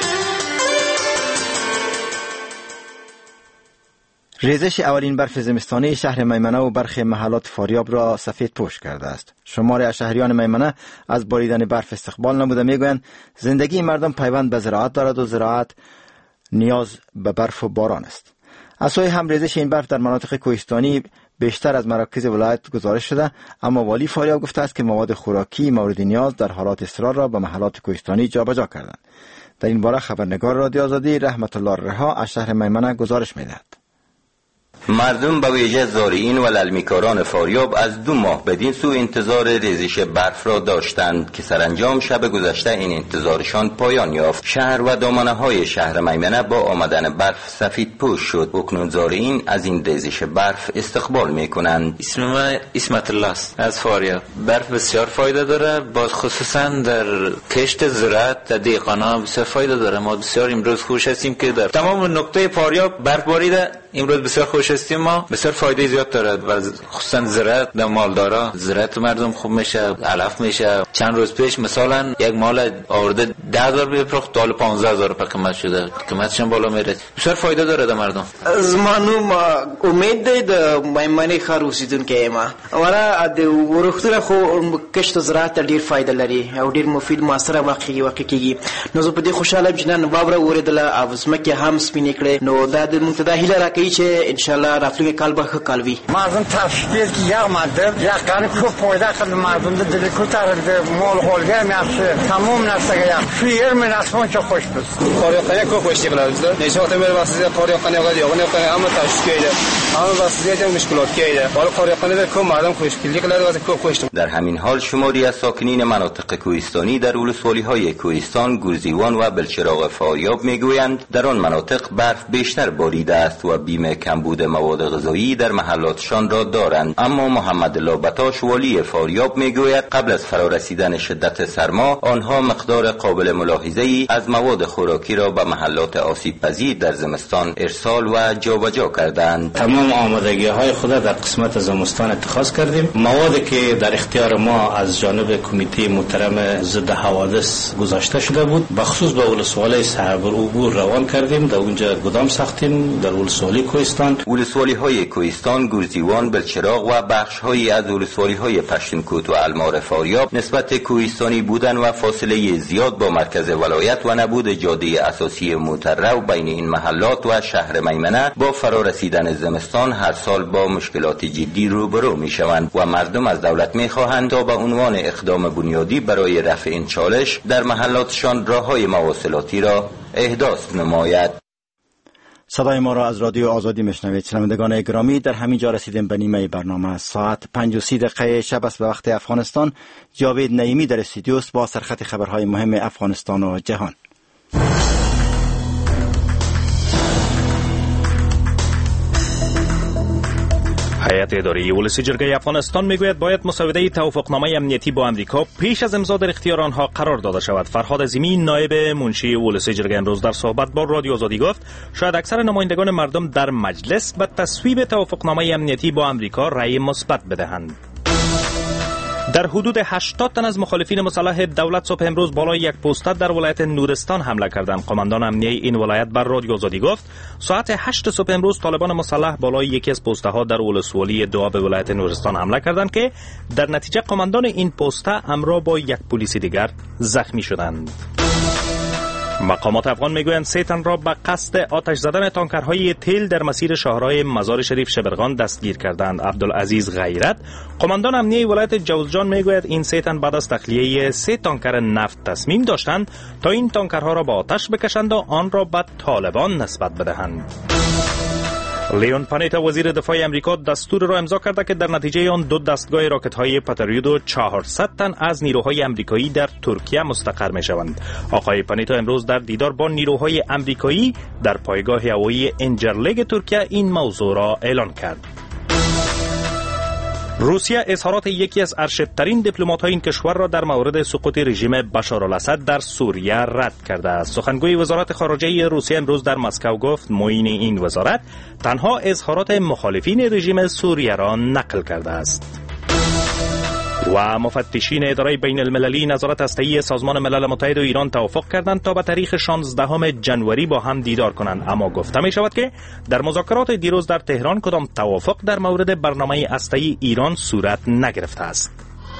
ریزش اولین برف زمستانی شهر میمنه و برخی محلات فاریاب را سفید پوش کرده است. شماری از شهریان میمنه از باریدن برف استقبال نموده. میگویند زندگی مردم پیوند به زراعت دارد و زراعت نیاز به برف و باران است. از سوی هم ریزش این برف در مناطق کوهستانی بیشتر از مراکز ولایت گزارش شده، اما والی فاریاب گفته است که مواد خوراکی مورد نیاز در حالات اضطرار را به محلات کوهستانی جابجا کردند. در این باره خبرنگار رادیو آزادی رحمت الله رها از شهر میمنه گزارش می‌دهد. مردم به ویژه زارعین و للمیکاران فاریاب از دو ماه بدین سو انتظار ریزش برف را داشتند که سرانجام شب گذشته این انتظارشان پایان یافت. شهر و دامنه های شهر میمنه با آمدن برف سفید پوش شد. اکنون زارعین از این ریزش برف استقبال می کنند. اسم من اسمت الله است از فاریاب. برف بسیار فایده داره، با خصوصا در کشت زراعت در دیقانا بسیار فایده داره. ما بسیار امروز خوش هستیم که در تمام نقطه فاریاب برف باریده. امروز بسیار خوش هستیم، ما بسیار فایده زیاد داره و خصوصا زراعت در مالدارا، زراعت مردم خوب میشه، علف میشه. چند روز پیش مثلا یک مال آورده ده هزار بفروخت، تا پانزده هزار په قیمت شده، قیمتش بالا میره. بسیار فایده داره در مردم. زمانو ما امید دی د میمنه ښار اوسیدونکو یم. اوله د ورښتونه خو کښت زراعت ډیر فایده لري او ډیر مفید موثره واقعي واقع کیږي. نو زه په دې خوشاله یم چې نن واوره اوریدله او ځمکې هم سپینې کړې. نو دا د موږ ته دا هیله راکوي ایچ ان شاء الله راتلونکي کال به ښه کال وي. مردم تشکیل که یک مدد یک قرن خوب پایده خود مردم ده دلی کو تر مال خولگه میشه تمام نسته یک فیر من اسمان که خوش بست کاریخانه کو خوش دیگه نشاط میره واسه کاریخانه قد یاغنه کنه اما تشکیل اما واسه مشکلات کیه حالا کاریخانه در کو مردم خوشگلی کلار واسه کو خوش. در همین حال شماری از ساکنین مناطق کوهستانی در ولسوالی‌های کوهستان، گورزیوان و بلچراغ فاریاب میگویند در آن مناطق برف بیشتر باریده است و بیم کمبود مواد غذایی در محلاتشان را دارند. اما محمد لابتاش والی فاریاب میگوید قبل از فرارسیدن شدت سرما آنها مقدار قابل ملاحظه‌ای از مواد خوراکی را به محلات آسیب‌پذیر در زمستان ارسال و جابجا کردند. تمام آمادگی‌های خود در قسمت زمستان اتخاذ کردیم. موادی که در اختیار ما از جانب کمیته محترم ضد حوادث گذاشته شده بود به خصوص به ولسوالی صحابر عبور روان کردیم. در اونجا گدام ساختیم در ولسوالی کوهستان. ولسوالی‌های کوهستان، گورزیوان، بلچراغ و بخش‌هایی از ولسوالی‌های پشتونکوت و المار فاریاب نسبت کوهستانی بودن و فاصله زیاد با مرکز ولایت و نبود جاده اساسی مترو بین این محلات و شهر میمنه با فرارسیدن زمستان هر سال با مشکلات جدی روبرو میشوند و مردم از دولت میخواهند تا به عنوان اقدام بنیادی برای رفع این چالش در محلاتشان راههای مواصلاتی را احداث نماید. صدای ما را از رادیو آزادی میشنوید. شنوندگان گرامی، در همین جا رسیدیم به نیمه برنامه. ساعت پنج و سی دقیقه شب است به وقت افغانستان. جاوید نعیمی در استودیو است با سرخط خبرهای مهم افغانستان و جهان. هیئت اداره ولسی جرگه افغانستان میگوید باید مسوده توافقنامه امنیتی با امریکا پیش از امضا در اختیار آنها قرار داده شود. فرهاد عظیمی نایب منشی ولسی جرگه امروز در صحبت با رادیو آزادی گفت شاید اکثر نمایندگان مردم در مجلس به تصویب توافقنامه امنیتی با امریکا رأی مثبت بدهند. در حدود هشتاد تن از مخالفین مسلح دولت صبح امروز بالای یک پوسته در ولایت نورستان حمله کردند. قماندان امنیه این ولایت بر رادیو آزادی گفت ساعت هشت صبح امروز طالبان مسلح بالای یکی از پوسته ها در ولسوالی دواب ولایت نورستان حمله کردند که در نتیجه قماندان این پوسته همراه با یک پلیس دیگر زخمی شدند. مقامات افغان میگویند سه تن را به قصد آتش زدن تانکرهای تیل در مسیر شاهراه مزار شریف شبرغان دستگیر کردند. عبدالعزیز غیرت قماندان امنیه ولایت جوزجان میگوید این سه تن بعد از تخلیه سه تانکر نفت تصمیم داشتند تا این تانکرها را به آتش بکشند و آن را به طالبان نسبت بدهند. لیون پانیتا وزیر دفاع امریکا دستور را امضا کرده که در نتیجه آن دو دستگاه راکت‌های پاتریوت و چهارصد تن از نیروهای امریکایی در ترکیه مستقر می‌شوند. آقای پانیتا امروز در دیدار با نیروهای امریکایی در پایگاه هوایی انجرلگ ترکیه این موضوع را اعلان کرد. روسیه اظهارات یکی از ارشدترین دیپلمات‌های این کشور را در مورد سقوط رژیم بشارالاسد در سوریه رد کرده است. سخنگوی وزارت خارجه روسیه امروز در مسکو گفت معین این وزارت تنها اظهارات مخالفین رژیم سوریه را نقل کرده است. و مفتشین اداره بین المللی نظارت هسته‌ای سازمان ملل متحد و ایران توافق کردند تا به تاریخ شانزدهم ژانویه با هم دیدار کنند، اما گفته می شود که در مذاکرات دیروز در تهران کدام توافق در مورد برنامه هسته‌ای ایران صورت نگرفته است.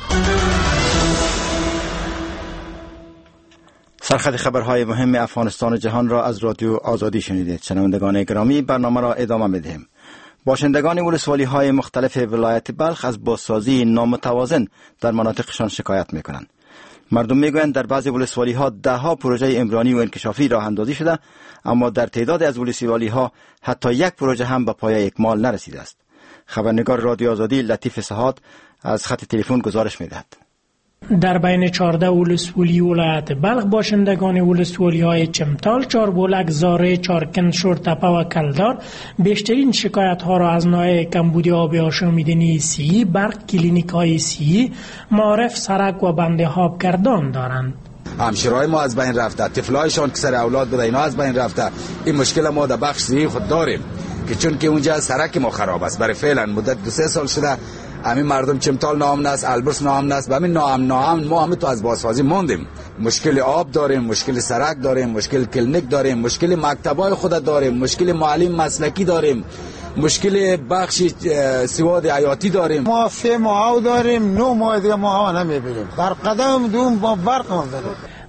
سرخط خبرهای مهم افغانستان و جهان را از رادیو آزادی شنیدید. شنوندگان گرامی، برنامه را ادامه می‌دهیم. باشندگان ولسوالی‌های مختلف ولایت بلخ از بازسازی نامتوازن در مناطقشان شکایت می‌کنند. مردم می‌گویند در بعضی ولسوالی‌ها ده‌ها پروژه عمرانی و انکشافی راه اندازی شده، اما در تعداد از ولسوالی‌ها حتی یک پروژه هم به پایه اکمال نرسیده است. خبرنگار رادیو آزادی لطیف سهاد از خط تلفن گزارش می‌دهد. در بین چهارده ولسوالی ولایت بلخ باشندگان ولسوالی های چمتال، چاربولک، زاره، چارکن، شورتپه و کلدار بیشترین شکایت ها را از نوع کمبودی آب آشامیدنی سی، برق، کلینیک های سی، معارف، سرک و بند آبگردان دارند. همشیرهای ما از بین رفته، طفلایشان که سر اولاد بوده اینا از بین رفته. این مشکل ما در بخش سی خود داریم که چون که اونجا سرک ما خراب است. برای فعلا مدت دو سه سال شده همین مردم چمتال ناامن است، البرز ناامن است. و همین ناامن ناامن ما همین تو از بازسازی موندیم. مشکل آب داریم، مشکل سرک داریم، مشکل کلینیک داریم، مشکل مکتبای خود داریم، مشکل معلم مسلکی داریم، مشکل بخش سواد حیاتی داریم. ما سه ماه داریم، نه ماه دیگه ما نمیبینیم. در قدم دوم با برق ما داریم.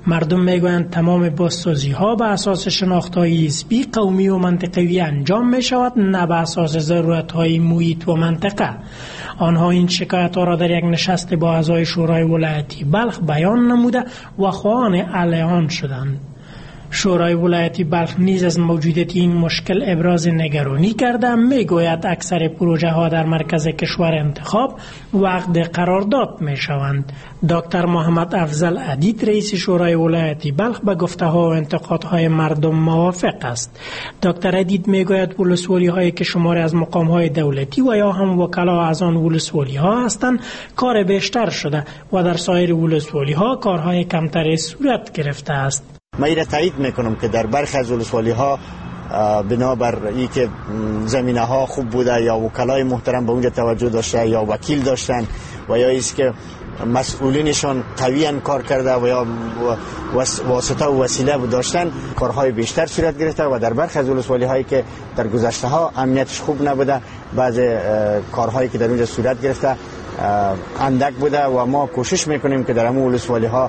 مردم میگویند تمام بازسازی ها به اساس شناخت‌های حزبی، قومی و منطقوی انجام می شود، نه به اساس ضرورت های محیط و منطقه. آنها این شکایت ها را در یک نشست با اعضای شورای ولایتی بلخ بیان نموده و خواهان حل آن شدند. شورای ولایتی بلخ نیز از موجودیت این مشکل ابراز نگرانی کرده. میگوید اکثر پروژه ها در مرکز کشور انتخاب و عقد قرارداد می شوند. دکتر محمد افضل عدید رئیس شورای ولایتی بلخ به گفته ها و انتقادهای مردم موافق است. دکتر عدید میگوید ولسوالی هایی که شماری از مقام های دولتی و یا هم وکلا از آن ولسوالی ها هستند کار بیشتر شده و در سایر ولسوالی ها کارهای کمتری صورت گرفته است. من این را تایید میکنم که در برخی از ولسوالی ها بنابر ای که زمینه ها خوب بوده یا وکلای محترم به اونجا توجه داشته یا وکیل داشتن و یا ایست که مسئولینشان قویاً کار کرده و یا واسطه و وسیله داشتن، کارهای بیشتر صورت گرفته و در برخی از ولسوالی هایی که در گذشته ها امنیتش خوب نبوده، بعض کارهایی که در اونجا صورت گرفته اندک بوده و ما کوشش میکنیم که در همون ولسوالی ها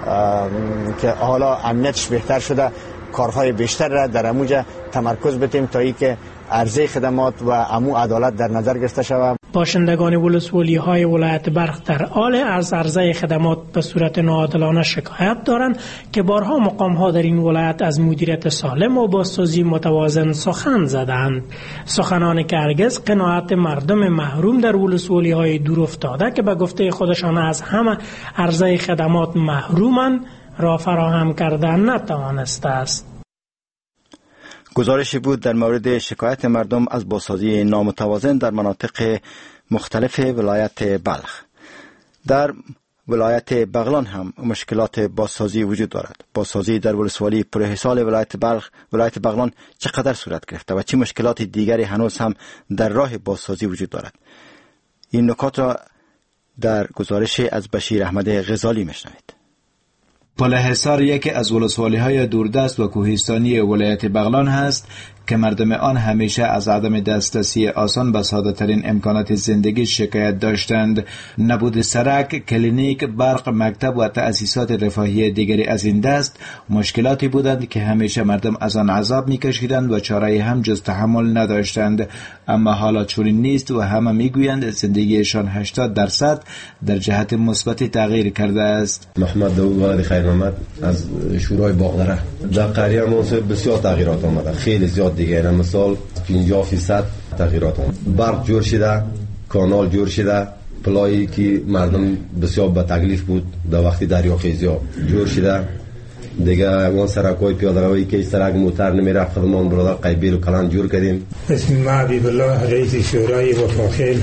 که حالا امنیتش بهتر شده کارهای بیشتر را در اموجا تمرکز بتیم تا ای که عرضه خدمات و امو عدالت در نظر گرفته شود. باشندگان ولسوالی های ولایت بلخ در حال از عرضه خدمات به صورت ناعادلانه شکایت دارند که بارها مقام ها در این ولایت از مدیریت سالم و بازسازی متوازن سخن زدند. سخنانی که هرگز قناعت مردم محروم در ولسوالی های دور افتاده که به گفته خودشان از همه عرضه خدمات محرومند را فراهم کردن نتوانسته است. گزارشی بود در مورد شکایت مردم از بازسازی نامتوازن در مناطق مختلف ولایت بلخ. در ولایت بغلان هم مشکلات بازسازی وجود دارد. بازسازی در ولسوالی پرحصال ولایت بلخ ولایت بغلان چقدر صورت گرفته و چه مشکلات دیگری هنوز هم در راه بازسازی وجود دارد؟ این نکات را در گزارش از بشیر احمد غزالی میشنوید. پلحصار یکی از ولسوالی‌های دوردست و کوهستانی ولایت بغلان است که مردم آن همیشه از عدم دسترسی آسان به ساده‌ترین امکانات زندگی شکایت داشتند. نبود سرک، کلینیک، برق، مکتب و تأسیسات رفاهی دیگری از این دست مشکلاتی بودند که همیشه مردم از آن عذاب می‌کشیدند و چاره‌ای هم جز تحمل نداشتند. اما حالا چنین نیست و همه میگویند زندگیشان هشتاد درصد در جهت مثبتی تغییر کرده است. محمد داوود ولد خیر محمد از شورای باغدره. در قریه ما بسیار تغییرات آمده، خیلی زیاد دیگه. مثال پنجاه درصد تغییرات آمده. برق جور شده، کانال جور شده، پلایی که مردم بسیار به تکلیف بود در وقتی دریا خیزی جور شده. دیگه اون سرکای پیاده روی که سرک موتر نمیره، خودمان برادر قیبیل و کلان جور کردیم. اسم ما حبیب الله رئیس شورای وفاخیل.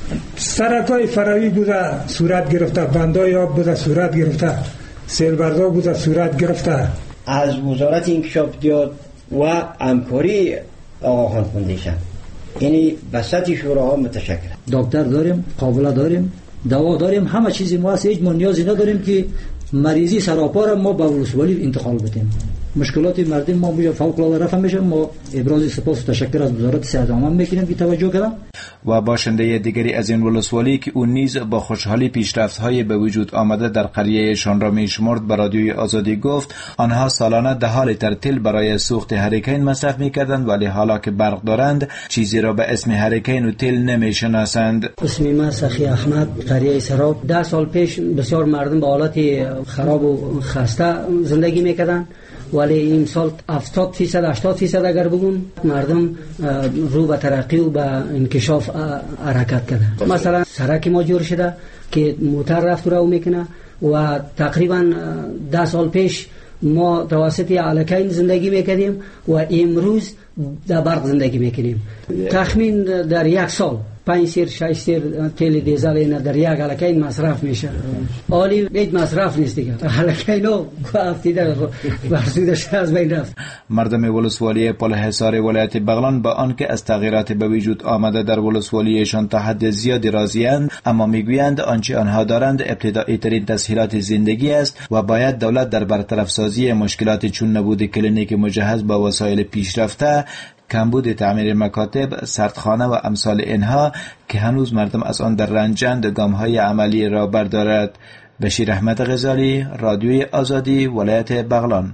سرکای فراوی بوده صورت گرفته، بندای آب بوده صورت گرفته، سیلبردا بوده صورت گرفته. از وزارت انکشافات و همکاری آقا خان فوندیشن یعنی بساطی شوراها متشکرم. دکتر داریم، قابله داریم، دوا داریم، همه چیزی ما هست. هیچ ما نیازی نداریم که مریضی سراپا را ما به ولسوالی انتقال بدیم. مشکلات مردم ما میشه فوق العاده رفع میشه. ما ابراز سپاس و تشکر از وزارت صحت عامه میکنیم که توجه کردن. و باشنده دیگری از این ولسوالی که اون نیز با خوشحالی پیشرفت‌های به وجود آمده در قریه‌شان را میشمرد به رادیوی آزادی گفت آنها سالانه ده حال ترتیل برای سوخت هریکین مصرف میکردند، ولی حالا که برق دارند چیزی را به اسم هریکین و تیل نمیشناسند. اسم من سخی احمد، قریه سراب. ده سال پیش بسیار مردم به حالت خراب و خسته زندگی میکردند، ولی این سال هفتاد درصد هشتاد درصد اگر بگون مردم رو به ترقی و به انکشاف حرکت کرده. مثلا سرک ما جور شده که موتر رفت رو میکنه و تقریبا ده سال پیش ما توسط علکین زندگی میکردیم و امروز در برق زندگی میکنیم. تخمین در یک سال پنج سیر شش سیر تیل دیزل اینا در یک علکین مصرف میشه. عالی هیچ مصرف نیست دیگه. علکینو گفتیده برسودش از بین رفت. مردم ولسوالی پلحصار ولایت بغلان با آنکه از تغییرات به وجود آمده در ولسوالیشان تا حد زیادی راضی‌اند، اما میگویند آنچه آنها دارند ابتدایی ترین تسهیلات زندگی است و باید دولت در برطرف سازی مشکلات چون نبود کلینیک مجهز با وسایل پیشرفته، کمبود تعمیر مکاتب، سردخانه و امثال اینها که هنوز مردم از آن در رنجند گام‌های عملی را بردارد. بشیر احمد غزالی، رادیوی آزادی، ولایت بغلان.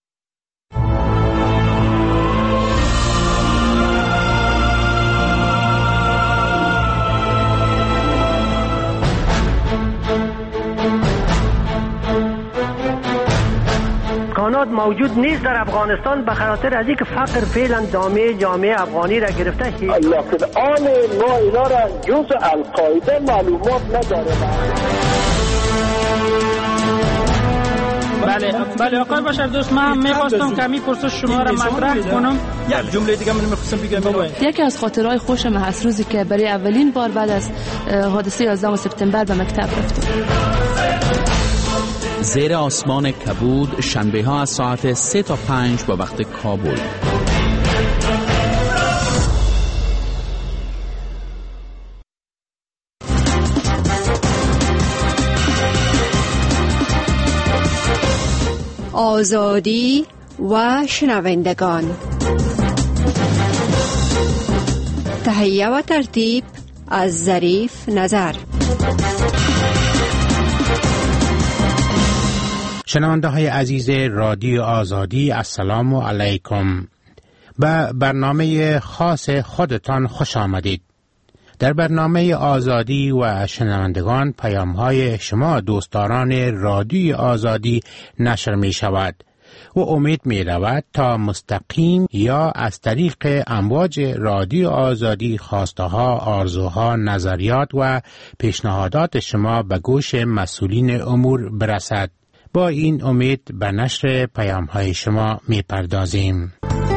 امکانات موجود نیست در افغانستان به خاطر از اینکه فقر فعلا جامعه جامعه افغانی را گرفته. لکن آن ما اینا را جز القاعده معلومات نداره. بله بله آقای بشر دوست، من می‌خواستم کمی پرسش شما را مطرح کنم. یک جمله دیگه من می‌خواستم بگم. یکی از خاطرهای خوش من از روزی که برای اولین بار بعد از حادثه یازدهم سپتامبر به مکتب رفتم. زیر آسمان کبود شنبه ها از ساعت سه تا پنج با وقت کابل. آزادی و شنوندگان، تهیه و ترتیب از ظریف نظر. شنونده های عزیز رادیو آزادی، السلام علیکم. به برنامه خاص خودتان خوش آمدید. در برنامه آزادی و شنوندگان پیام های شما دوستداران رادیو آزادی نشر می شود و امید می رود تا مستقیم یا از طریق امواج رادیو آزادی خواسته ها، آرزوها، نظریات و پیشنهادات شما به گوش مسئولین امور برسد. با این امید به نشر پیام های شما می پردازیم.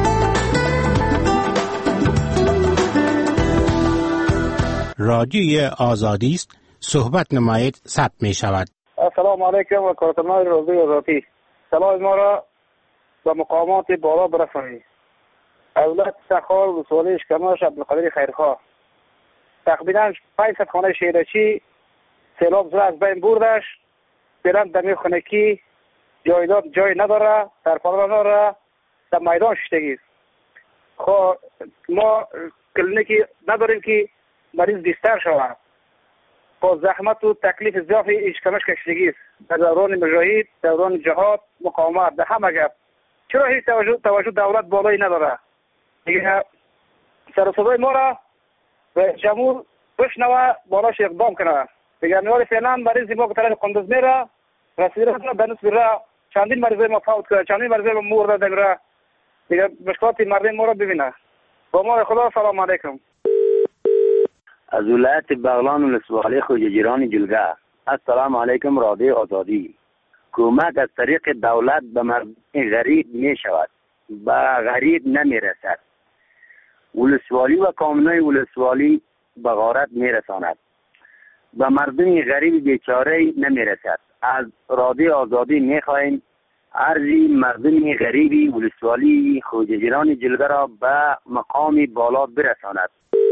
رادیوی آزادی است، صحبت نمایید، ثبت می شود. السلام علیکم و کارکنان رادیوی آزادی، سلام ما را به مقامات بالا برسانید. اولاد سخار و سوالی اشکماش عبدالقادر خیرخواه، تقریبا پانصد خانه شیرچی سیلاب زده از بین بردش. فعلا دمی خانگی جایداد جای نداره، سرپناه نداره، در میدان شدگی است. خب ما کلینیکی نداریم که مریض بیشتر شود. خب زحمت و تکلیف اضافی اشکمش کشیدگی است. در دوران مجاهد، دوران جهاد، مقاومت، در همه گپ. چرا هیچ توجه توجه دولت بالایی نداره؟ دیگه سر صدای ما را به جمهور بشنوه، بالاش اقدام کنه. دیگه میوال فعلا مریضی ما که طرف قندوز میره، رسیده را به نسبت را چندین مریض ما فوت کرده، چندین مریض ما مرده دمیره. دیگه مشکلات مردم ما را ببینه. با ما خدا، سلام علیکم. از ولایت بغلان ولسوالی خوججیران جلگه، السلام علیکم. رادیو آزادی، کمک از طریق دولت به مردم غریب می شود، به غریب نمی رسد. ولسوالی و کامنای ولسوالی به غارت می رساند، به مردم غریب بیچاره نمی رسد. از رادیو آزادی می خواهیم عرضی مردم غریبی ولسوالی خوججیران جلگه را به مقام بالا برساند.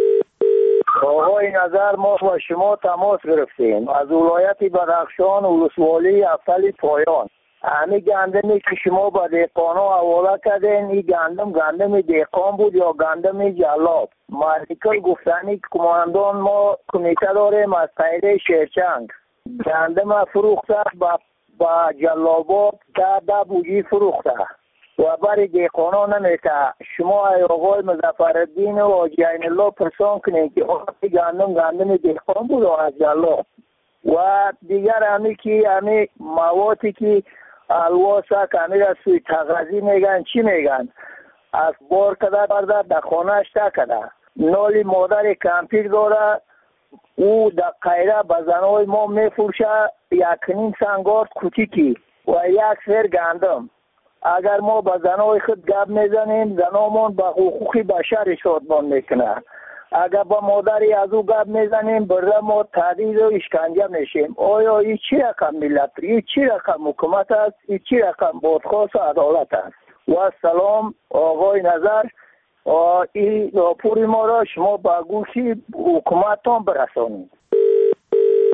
آقای نظر، ما با شما تماس گرفتیم از ولایت بدخشان ولسوالی افضل پایان. همه گندمی که شما به دهقانا حواله کردین، این گندم گندم دهقان بود یا گندم جلاب؟ مالکل گفتنی که کماندان ما کمیته داریم از طریق شیرچنگ گندم فروخته با جلابات ده ده بوجی فروخته و برای دهقانا نمیته. شما ای آقای مظفرالدین و حاجی عین الله پرسان کنین که آن گندم گندم دهقان بود از جلاب. و دیگر همی که همی مواتی که الواسا که همی را سوی تغذی میگن، چی میگن؟ از بار کده برده در خانهش تا کده نالی مادر کمپیر داره، او در قیره به زنهای ما میفروشه یکنین سنگارد کوچیکی و یک سر گندم. اگر ما به زنهای خود گپ میزنیم، زنامون به حقوق بشر شادمان میکنه. اگر با مادری از او گپ میزنیم، برده ما تهدید و اشکنجه میشیم. آیا این چی رقم ملت؟ این چی رقم حکومت است؟ این چی رقم بادخواست و عدالت است؟ و سلام آقای نظر، این راپوری ما را شما به گوشی حکومتان برسانید.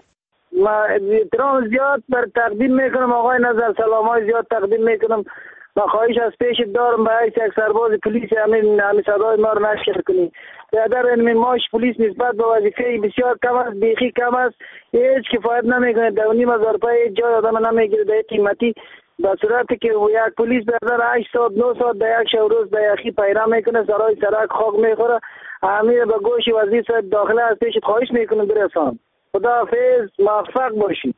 ما احترام زیاد بر تقدیم میکنم آقای نظر، سلام های زیاد تقدیم میکنم من خواهش از پیشت دارم به حیث یک سرباز پلیس همین همین صدای ما رو نشر کنی. در این ماش پلیس نسبت به وظیفه بسیار کم است، بیخی کم است، هیچ کفایت نمیکنه. دو نیم هزار روپیه جای آدم نمیگیره در قیمتی، به صورتی که یک پلیس در هشت ساعت نه ساعت در یک شب روز در یخی پیرا میکنه، سرای سرک خاک میخوره. امیر به گوش وزیر صاحب داخله از پیشت خواهش میکنم برسان. خدا حافظ، موفق باشید.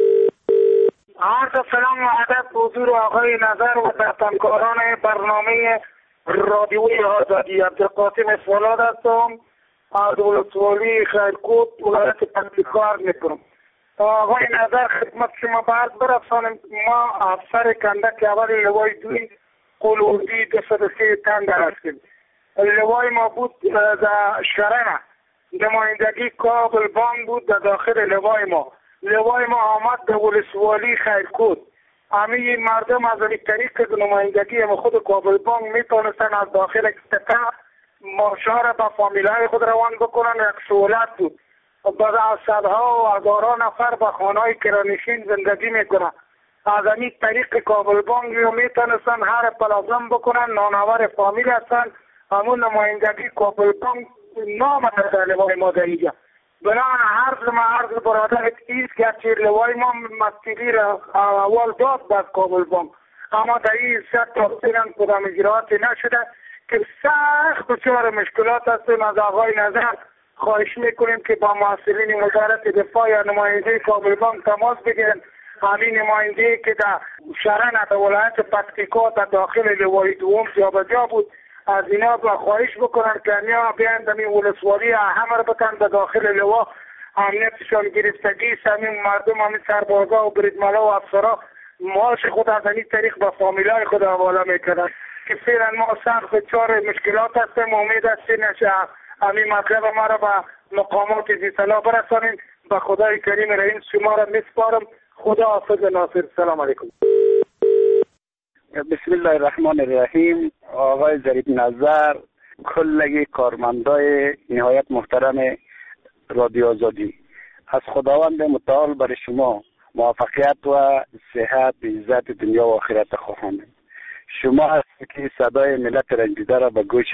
عرض سلام و ادب حضور آقای نظر و همکاران برنامه رادیوی آزادی. عبدالقاسم فولاد هستم از ولسوالی خیرکوت ولایت پکتیکا میکنم. آقای نظر خدمت شما باید برسانم. ما افسر کندک اول لوای دوی قلوردی دو صد و سه تندر هستیم. لوای ما بود در شرنه، نمایندگی کابل بانگ بود در داخل لوای ما. لوای ما آمد در ولسوالی خیرکوت. همه مردم از این طریق نمایندگی ما خود کابل بانگ میتونستن از داخل تکه ماشا را به فامیلای خود روان بکنن. یک سهولت بود. بعد از صدها و هزاران نفر به خانه‌های کرانشین زندگی میکنن. از این طریق کابل بانگ رو میتونستن هر پلازم بکنن. نانور فامیل هستن. همون نمایندگی کابل بانگ نام در لوای ما در اینجا. بنان عرض ما عرض برادرت ایست که چیر لوای ما مستیری را اول داد بعد کابل بانگ، اما در این ست تفصیلن کدام اجراعات نشده که سخت بسیار مشکلات هستیم. از آقای نظر خواهش میکنیم که با مسئولین وزارت دفاع یا نماینده کابل بانگ تماس بگیرن. همین نماینده که در شرن در ولایت پکتیکا در داخل لوای دوم جابجا بود، از اینا با خواهش بکنن که اینا بیان دمی ولسوالی همه رو بکن در داخل لوا. امنیتشان گرفتگی است. همین مردم، همین سربازا و بریدملا و افسرا مالش خود از این طریق با فامیلای خود حواله میکنن که فعلا ما سخت چار مشکلات هستیم. امید هستیم که همین مطلب ما را به مقامات ذی‌صلاح برسانیم. به خدای کریم رحیم شما را میسپارم. خدا حافظ ناصر. سلام علیکم. بسم الله الرحمن الرحیم. آقای ظریف نظر، کلگی کارمندای نهایت محترم رادیو آزادی، از خداوند متعال برای شما موفقیت و صحت عزت دنیا و آخرت خواهان. شما هستید که صدای ملت رنجیده را به گوش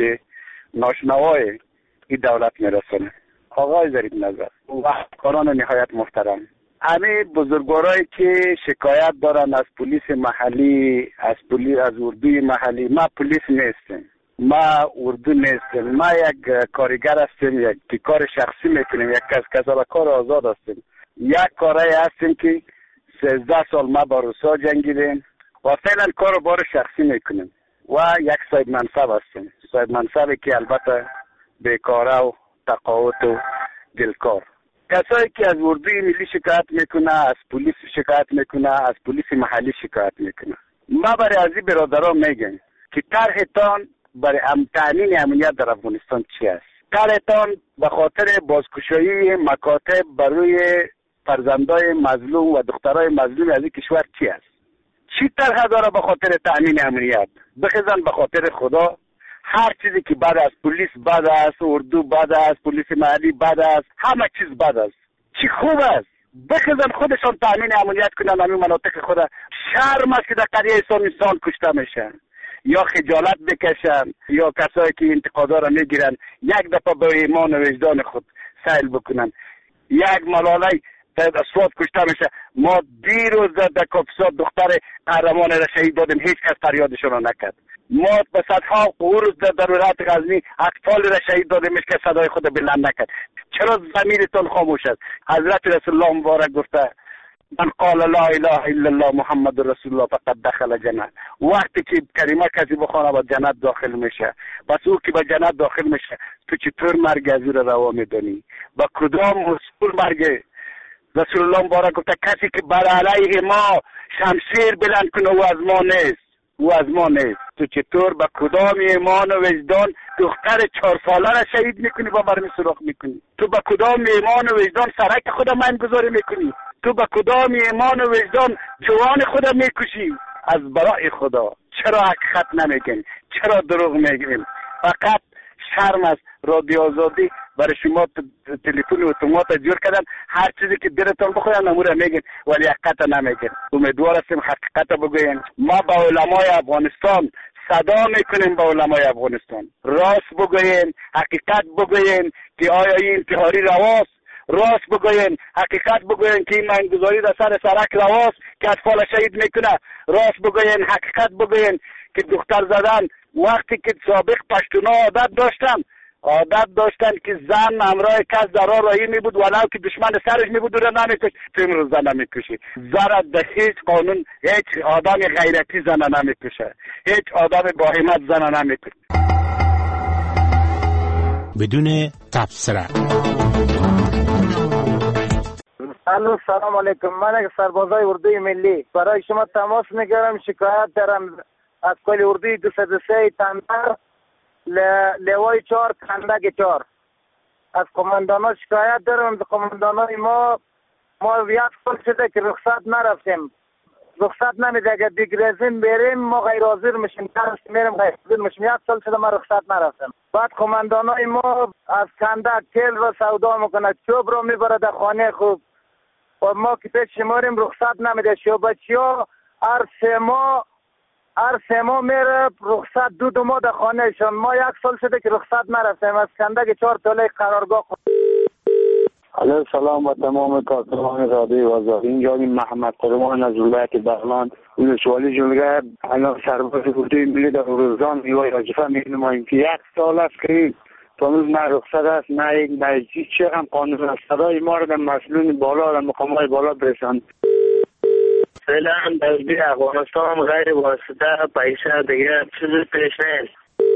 ناشنوای این دولت میرسونه. آقای ظریف نظر و کاران نهایت محترم، همه بزرگوارایی که شکایت دارن از پلیس محلی، از پلیس، از اردوی محلی، ما پلیس نیستیم، ما اردو نیستیم، ما یک کارگر هستیم، یک کار شخصی میکنیم، یک کس کسب کار آزاد هستیم. یک کارایی هستیم که سیزده سال ما با روسا جنگیدیم و فعلا کار بار شخصی میکنیم و یک صاحب منصب هستیم. صاحب منصبی که البته بیکاره و تقاعد و دلکار. کسایی که از اردوی ملی شکایت میکنه، از پلیس شکایت میکنه، از پلیس محلی شکایت میکنه. ما برای از این برادران میگم که طرحتان برای تامین امنیت در افغانستان چی است؟ طرحتان به خاطر بازگشایی مکاتب برای فرزندای مظلوم و دخترای مظلوم از این کشور چی است؟ چی طرح داره به خاطر تامین امنیت؟ بخیزن به خاطر خدا. هر چیزی که بعد از پلیس بد است، اردو بد است، پلیس محلی بد است، همه چیز بد است. چی خوب است؟ بخیزن خودشان تامین امنیت کنن. همین مناطق خود شرم است که در قریه انسان انسان کشته میشن یا خجالت بکشن یا کسایی که انتقادا را میگیرن یک دفعه به ایمان و وجدان خود سیل بکنن. یک ملالای اسواد کشته میشه. ما دیروز در کاپیسا دختر قهرمان را شهید دادیم، هیچ کس فریادشون را نکرد. ما به صدها قرص در ضرورت غزنی اطفال را شهید دادیم، هیچ کس صدای خود بلند نکرد. چرا ضمیرتون خاموش است؟ حضرت رسول الله مبارک گفته من قال لا اله الا الله محمد رسول الله فقط دخل جنت. وقتی که کلمه کسی بخونه با جنت داخل میشه. بس او که با جنت داخل میشه تو چطور مرگ از او را روا میدونی؟ با کدام اصول مرگ؟ رسول الله مبارک گفته کسی که بر علیه ما شمشیر بلند کنه او از ما نیست، او از ما نیست. تو چطور با کدام ایمان و وجدان دختر چهار ساله را شهید میکنی با مرمی سوراخ میکنی؟ تو با کدام ایمان و وجدان سرک خود من گذاری میکنی؟ تو با کدام ایمان و وجدان جوان خود میکشی؟ از برای خدا چرا حقیقت نمیگین؟ چرا دروغ میگین؟ فقط شرم است. رادیو آزادی و برای شما تلفن اتومات جور کردن، هر چیزی که دلتون بخواید نموره میگین ولی حقیقت نمیگین. امیدوار هستیم حقیقت بگوین. ما با علمای افغانستان صدا میکنیم، با علمای افغانستان راست بگوین، حقیقت بگوین که آیا این انتحاری رواست، راست بگوین، حقیقت بگوین که این مهنگذاری در سر سرک رواست که اطفال شهید میکنه، راست بگوین، حقیقت بگوین که دختر زدن وقتی که سابق پشتونا عادت داشتن عادت داشتن که زن همراه کس در راه راهی می بود ولو که دشمن سرش می بود و نمیکش، تو امروز زن نمیکشی. زن در هیچ قانون هیچ آدم غیرتی زن نمیکشه، هیچ آدم با همت زن نمیکشه. بدون تبصره. الو سلام علیکم، من یک سربازای اردوی ملی برای شما تماس میگیرم. شکایت دارم از کل اردوی دو صد و سه تندر لوای چهار کندگ چهار. از قماندانا شکایت دارم. قماندانای ما ما یک سال شده که رخصت نرفتیم، رخصت نمیده. اگر دیگرزین بریم ما غیر حاضر میشیم، درس میریم غیر حاضر میشیم. یک سال شده ما رخصت نرفتیم. بعد قماندانای ما از کندگ تیل و سودا میکنه، چوب رو میبره در خانه خوب و ما که پیش شماریم رخصت نمیده. شوبچی ها هر سه ماه هر سه ماه میره رخصت دو دو ماه در خانه شون. ما یک سال شده که رخصت نرفتیم. از کندگ چهار توله قرارگاه. علیه سلام و تمام کارکنان رادیو آزادی. اینجا محمد قرمان از ولایت بغلان ولسوالی جلگه. الان سرباز اردوی ملی در روزان نیروی راجفه می‌نماییم که یک سال است که تونوز نه رخصت است نه یک نه چه هم قانون است. صدای ما را در مسئولین بالا و مقامات بالا برساند. فعلا در افغانستان غیر واسطه پیسه دیگه چیزی پیش نیست.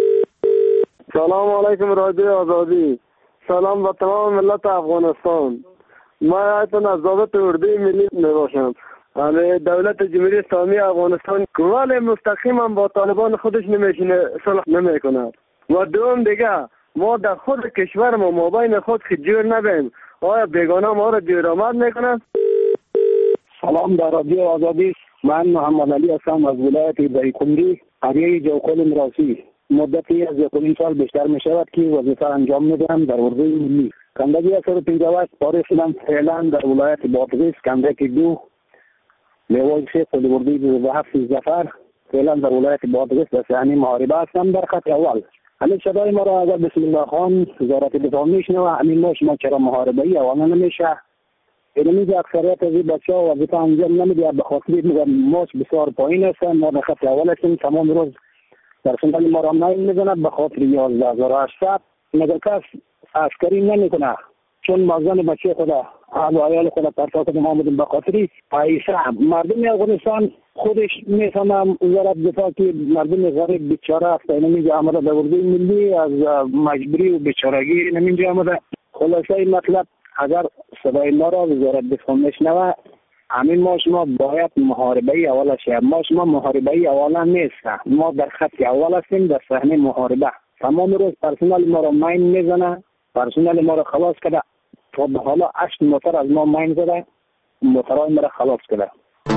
سلام علیکم رادیو آزادی. سلام با تمام ملت افغانستان. ما ایتون از ضابط اردوی ملی میباشم. یعنی دولت جمهوری اسلامی افغانستان ولی مستقیما با طالبان خودش نمیشینه، صلح نمیکنه. و دوم دیگه ما در خود کشور ما مابین خود که جور نبیم، آیا بیگانه ما را جور آمد میکنن؟ سلام در رادیو آزادی. من محمد علی هستم از ولایت دایکنی قریه جوقل مراسی. مدتی از یکمین سال بیشتر می شود که وظیفه انجام میدم در اردوی ملی. کندگی اثر پنجاه پاره شدم. فعلا در ولایت بادغیس کندک دو لیوای سه قلی اردوی دو هفت زفر. فعلا در ولایت بادغیس در سحنی محاربه هستم در خط اول. همین صدای ما را اگر بسم الله خان وزارت دفاع میشنوه همین ما شما چرا محاربه ای اوانا نمیشه؟ اینمیز اکثریت از این بچه ها وظیفه انجام نمیده به خاطر ماش بسیار پایین هستن. ما در خط اول هستیم، تمام روز در سندال ما را نایم میزند به خاطر یازده هزار و هشتصد. مگر کس عسکری نمیکنه چون مازن بچه خدا اهل و عیال خدا پرتا کنه ما بودیم به خاطر پیسه. مردم افغانستان خودش میفهمم وزارت دفاع که مردم غریب بیچاره هست. اینمیز آمده به اردوی ملی از مجبوری و بیچارگی اینمیز آمده. خلاصه مطلب اگر صدای ما را وزارت دفاع میشنوه همین ما شما باید محاربه ای اول شد. ما شما محاربه ای اولا نیست، ما در خط اول هستیم در صحنه محاربه. تمام روز پرسنل ما را مین میزنه، پرسنل ما را خلاص کرده. تا به حالا هشت موتر از ما مین زده، موترهای ما را خلاص کرده.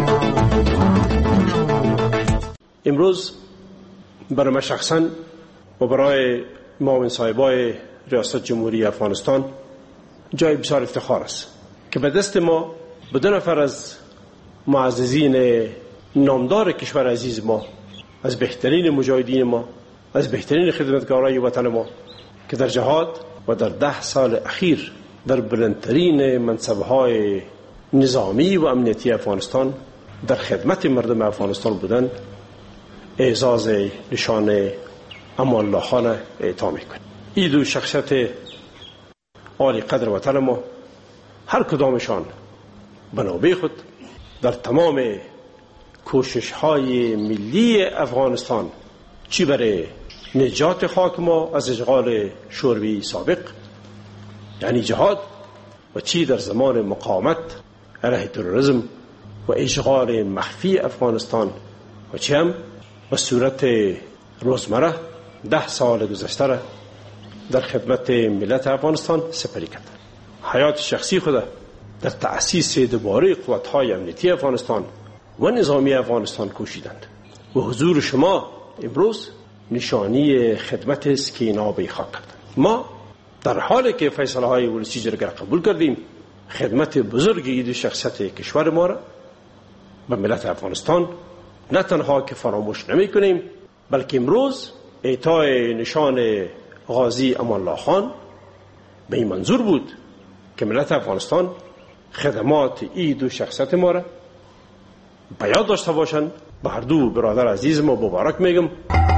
امروز برای من شخصا و برای معاون صاحبای ریاست جمهوری افغانستان جای بسیار افتخار است که به دست ما به دو نفر از معززین نامدار کشور عزیز ما، از بهترین مجاهدین ما، از بهترین خدمتگارای وطن ما که در جهاد و در ده سال اخیر در بلندترین منصبهای نظامی و امنیتی افغانستان در خدمت مردم افغانستان بودن، اعزاز نشان امان الله خانه اعطا میکنیم. این دو شخصیت عالی قدر وطن ما هر کدامشان بنابه خود در تمام کوشش های ملی افغانستان، چی برای نجات خاک ما از اشغال شوروی سابق یعنی جهاد و چی در زمان مقاومت علیه تروریسم و اشغال مخفی افغانستان و چی هم به صورت روزمره ده سال گذشته را در خدمت ملت افغانستان سپری کرد. حیات شخصی خود در تأسیس دوباره قوت‌های امنیتی افغانستان و نظامی افغانستان کوشیدند و حضور شما امروز نشانی خدمت است که اینا به خاک کردند. ما در حالی که فیصله های ولسی جرگه را قبول کردیم، خدمت بزرگی ایدو شخصیت کشور ما را به ملت افغانستان نه تنها که فراموش نمی کنیم، بلکه امروز اعطای نشان غازی امان الله خان به این منظور بود که ملت افغانستان خدمات ایدو شخصیت ما را به یاد داشته باشند. به هر دو برادر عزیز ما مبارک میگم.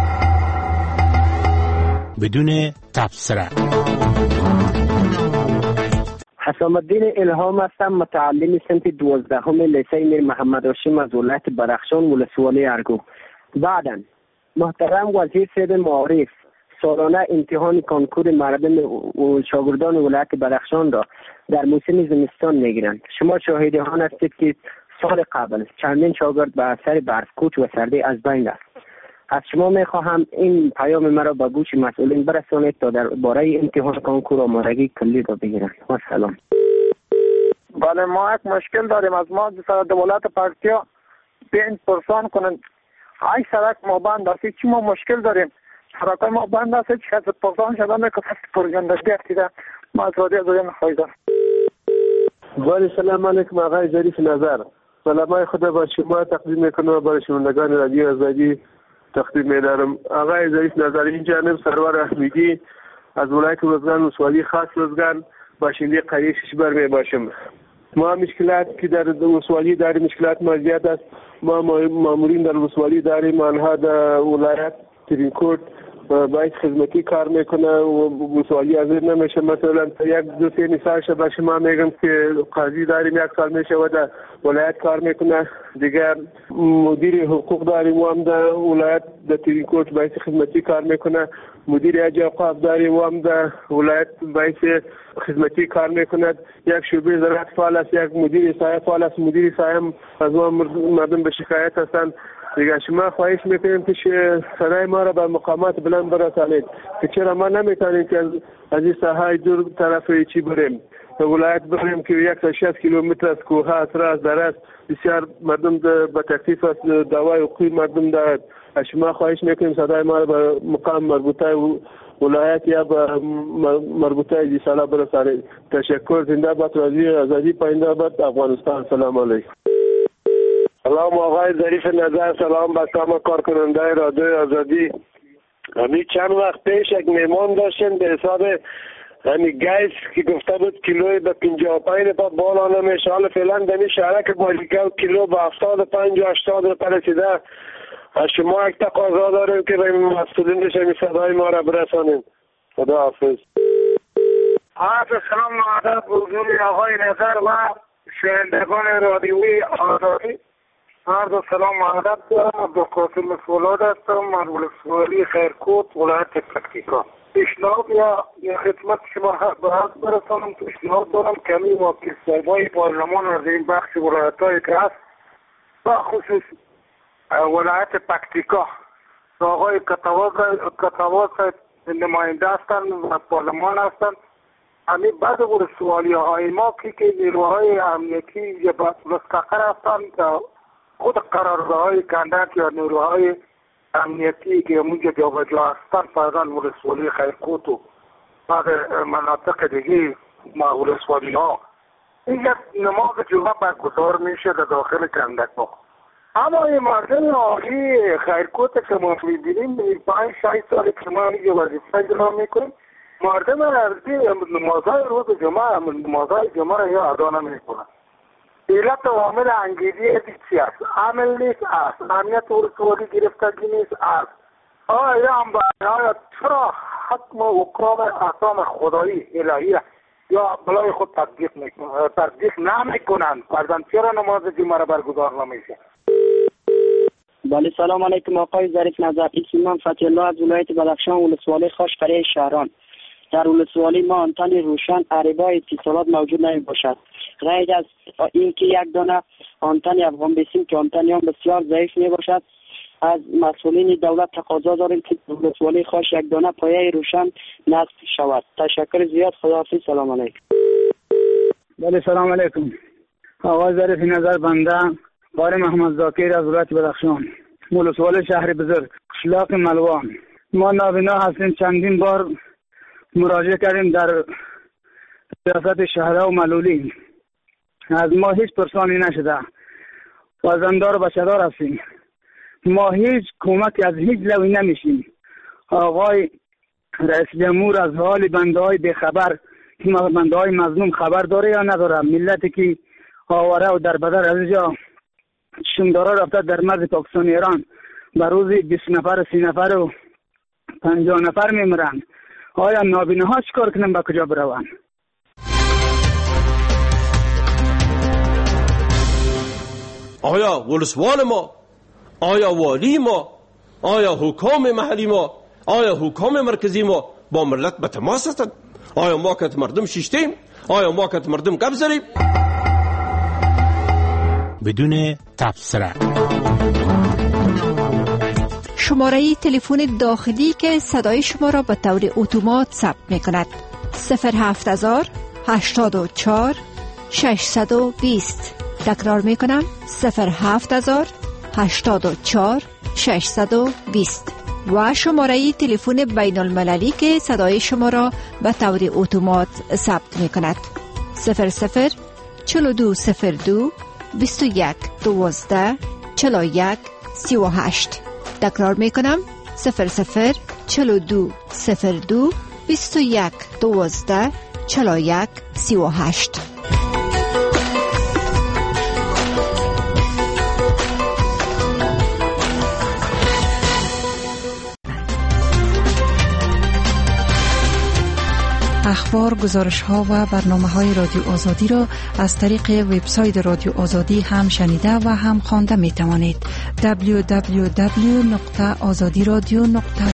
بدون تبصره. حسام الدین الهام هستم، متعلم صنف دوازدهم لیسه میر محمد هاشم از ولایت بدخشان ولسوالی ارگو. بعداً محترم وزیر صید معارف سالانه امتحان کنکور مردم و شاگردان ولایت بدخشان را در موسم زمستان میگیرند. شما شاهدان هستید که سال قبل چندین شاگرد به اثر برفکوچ و سردی از بین رفت. از شما میخواهم این پیام مرا به گوش مسئولین برسانید تا درباره امتحان کنکور آمادگی کلی را بگیرند. و سلام. بله، ما یک مشکل داریم. از ما دولت پکتیا بیاین پرسان کنند ای سرک ما بند است، چی ما مشکل داریم؟ سرک ما بند است، چی از پرسان شده میکنه پرگندشتی افتیده. ما از رادیو زدیم خواهیدم. بله، سلام علیکم آقای ظریف نظر. سلامای خدا با شما تقدیم میکنم، برای شنوندگان رادیو آزادی تقدیم می‌دارم. آقای ظریف نظر، این جانب سرور احمدی از ولایت روزگان ولسوالی خاص روزگان باشنده قریه ششبر می باشم. ما مشکلات که در ولسوالی داریم، مشکلات ما زیاد است. ما مامورین در ولسوالی داریم، آنها در ولایت ترینکوت باید خدمتی کار میکنه و ولسوالی حاضر نمیشه. مثلا یک دو سه مثالش به شما میگم که قاضی داریم یک سال میشه و در ولایت کار میکنه، دیگر مدیر حقوق داریم و هم در ولایت در ترینکوت باید خدمتی کار میکنه، مدیر اجرا اوقاف داریم و هم در ولایت باید خدمتی کار میکند. یک شعبه زراعت فعال است، یک مدیر سایه فعال است، مدیر سایه هم از ما مردم به شکایت هستند. دیگه شما خواهش میکنیم که صدای ما را به مقامات بلند برسانید که چرا ما نمیتونیم که از این ساحه دور طرف چی بریم، به ولایت بریم که یک تا شصت کیلومتر از کوه است، راست در است، بسیار مردم به تکلیف است، دوای حقوقی مردم دارد. از شما خواهش میکنیم صدای ما را به مقام مربوطه ولایت یا به مربوطه جیسالا برسانید. تشکر. زنده باد رادیو آزادی، پاینده باد افغانستان. سلام علیکم. سلام آقای ظریف نظر، سلام به تمام کارکننده رادیو آزادی. همین چند وقت پیش یک میمان داشتیم به حساب همین گیس که گفته بود کیلوی به پنجاه و پنج روپیه بالا نمیشه. حالا فعلا دمی شهرک مالیکا کیلو به هفتاد و پنج و هشتاد روپیه رسیده. از شما یک تقاضا داریم که به مسئولین بشیم صدای ما را برسانیم. خدا حافظ. عرض سلام و ادب حضور آقای نظر و شنوندگان رادیوی آزادی. عرض سلام و ادب دارم. عبدالقاسم فولاد هستم از ولسوالی خیرکوت ولایت پکتیکا. پیشنهاد یا یا خدمت شما به حق برسانم. پیشنهاد دارم کمی واقع صاحبای پارلمان از این بخش ولایت‌های که هست، با خصوص ولایت پکتیکا آقای کتاواز نماینده هستند و پارلمان هستند. همین بعد ولسوالی های ما که که نیروهای امنیتی یا مستقر هستند، خود قرارگاه های کندک یا نیروهای امنیتی که اونجا جابجا هستند، فرضاً ولسوالی خیرکوت و بعد مناطق دیگه ما ولسوالی ها، این یک نماز جمعه برگزار میشه در داخل کندک ما. اما این مردم آقای خیرکوت که ما میبینیم پنج شش سال که ما اینجا وظیفه اجرا میکنیم، مردم ارزی نمازهای روز جمعه نمازهای جمعه را یا ادا نمیکنن. علت و عامل انگیزی ادیسی است، عمل نیست است، امنیت ولسوالی گرفتگی نیست است. آیا هم باید چرا حکم و اکرام احکام خدایی الهی یا بلای خود تطبیق تطبیق نمیکنند؟ فرزند چرا نماز جمعه را برگزار نمیشه؟ بله، سلام علیکم آقای ظریف نظر. اسم من فتح الله از ولایت بدخشان ولسوالی خاش قریه شهران. در ولسوالی ما آنتن روشن عربای اتصالات موجود نمی باشد، غیر از اینکه یک دانه آنتن افغان بسیم که آنتن هم بسیار ضعیف می باشد. از مسئولین دولت تقاضا داریم که ولسوالی خاش یک دانه پایه روشن نصب شود. تشکر زیاد. خداحافظ. سلام علیکم. بله، سلام علیکم آقای ظریف نظر. بنده قاری محمد زاکر از ولایت بدخشان ولسوالی شهر بزرگ قشلاق ملوان. ما نابینا هستیم، چندین بار مراجعه کردیم در ریاست شهرها و معلولین. از ما هیچ پرسانی نشده و زندار و بچه‌دار هستیم. ما هیچ کمک از هیچ لوی نمیشیم. آقای رئیس جمهور از حال بنده های بیخبر، بنده های مظلوم خبر داره یا نداره؟ ملتی که آواره و در بدر از اینجا شمدارا رفته در مرز پاکستان ایران به روزی بیست نفر، سی نفر و پنجاه نفر میمرن. آیا نابینه ها چیکار کنن؟ به کجا برون؟ آیا ولسوال ما، آیا والی ما، آیا حکام محلی ما، آیا حکام مرکزی ما با ملت به تماس هستند؟ آیا ما که مردم شیشتیم؟ آیا ما که مردم گپ زدیم؟ بدون تبصره. شماره تلفن داخلی که صدای شما را به طور اتومات ثبت می کند: صفر هفت هزار هشتاد و چهار ششصد و بیست. تکرار می کنم: صفر هفت هزار هشتاد و چهار ششصد و بیست. و شماره تلفن بین المللی که صدای شما را به طور اتومات ثبت می کند: صفر صفر چهل و دو صفر دو بیست و یک دوازده چهل و یک سی و هشت. تکرار می کنم: صفر صفر چهل و دو صفر دو بیست و یک دوازده چهل و یک سی و هشت. اخبار، گزارش ها و برنامه های رادیو آزادی را از طریق وبسایت رادیو آزادی هم شنیده و هم خوانده می توانید. دبلیو دبلیو دبلیو نقطه آزادی رادیو نقطه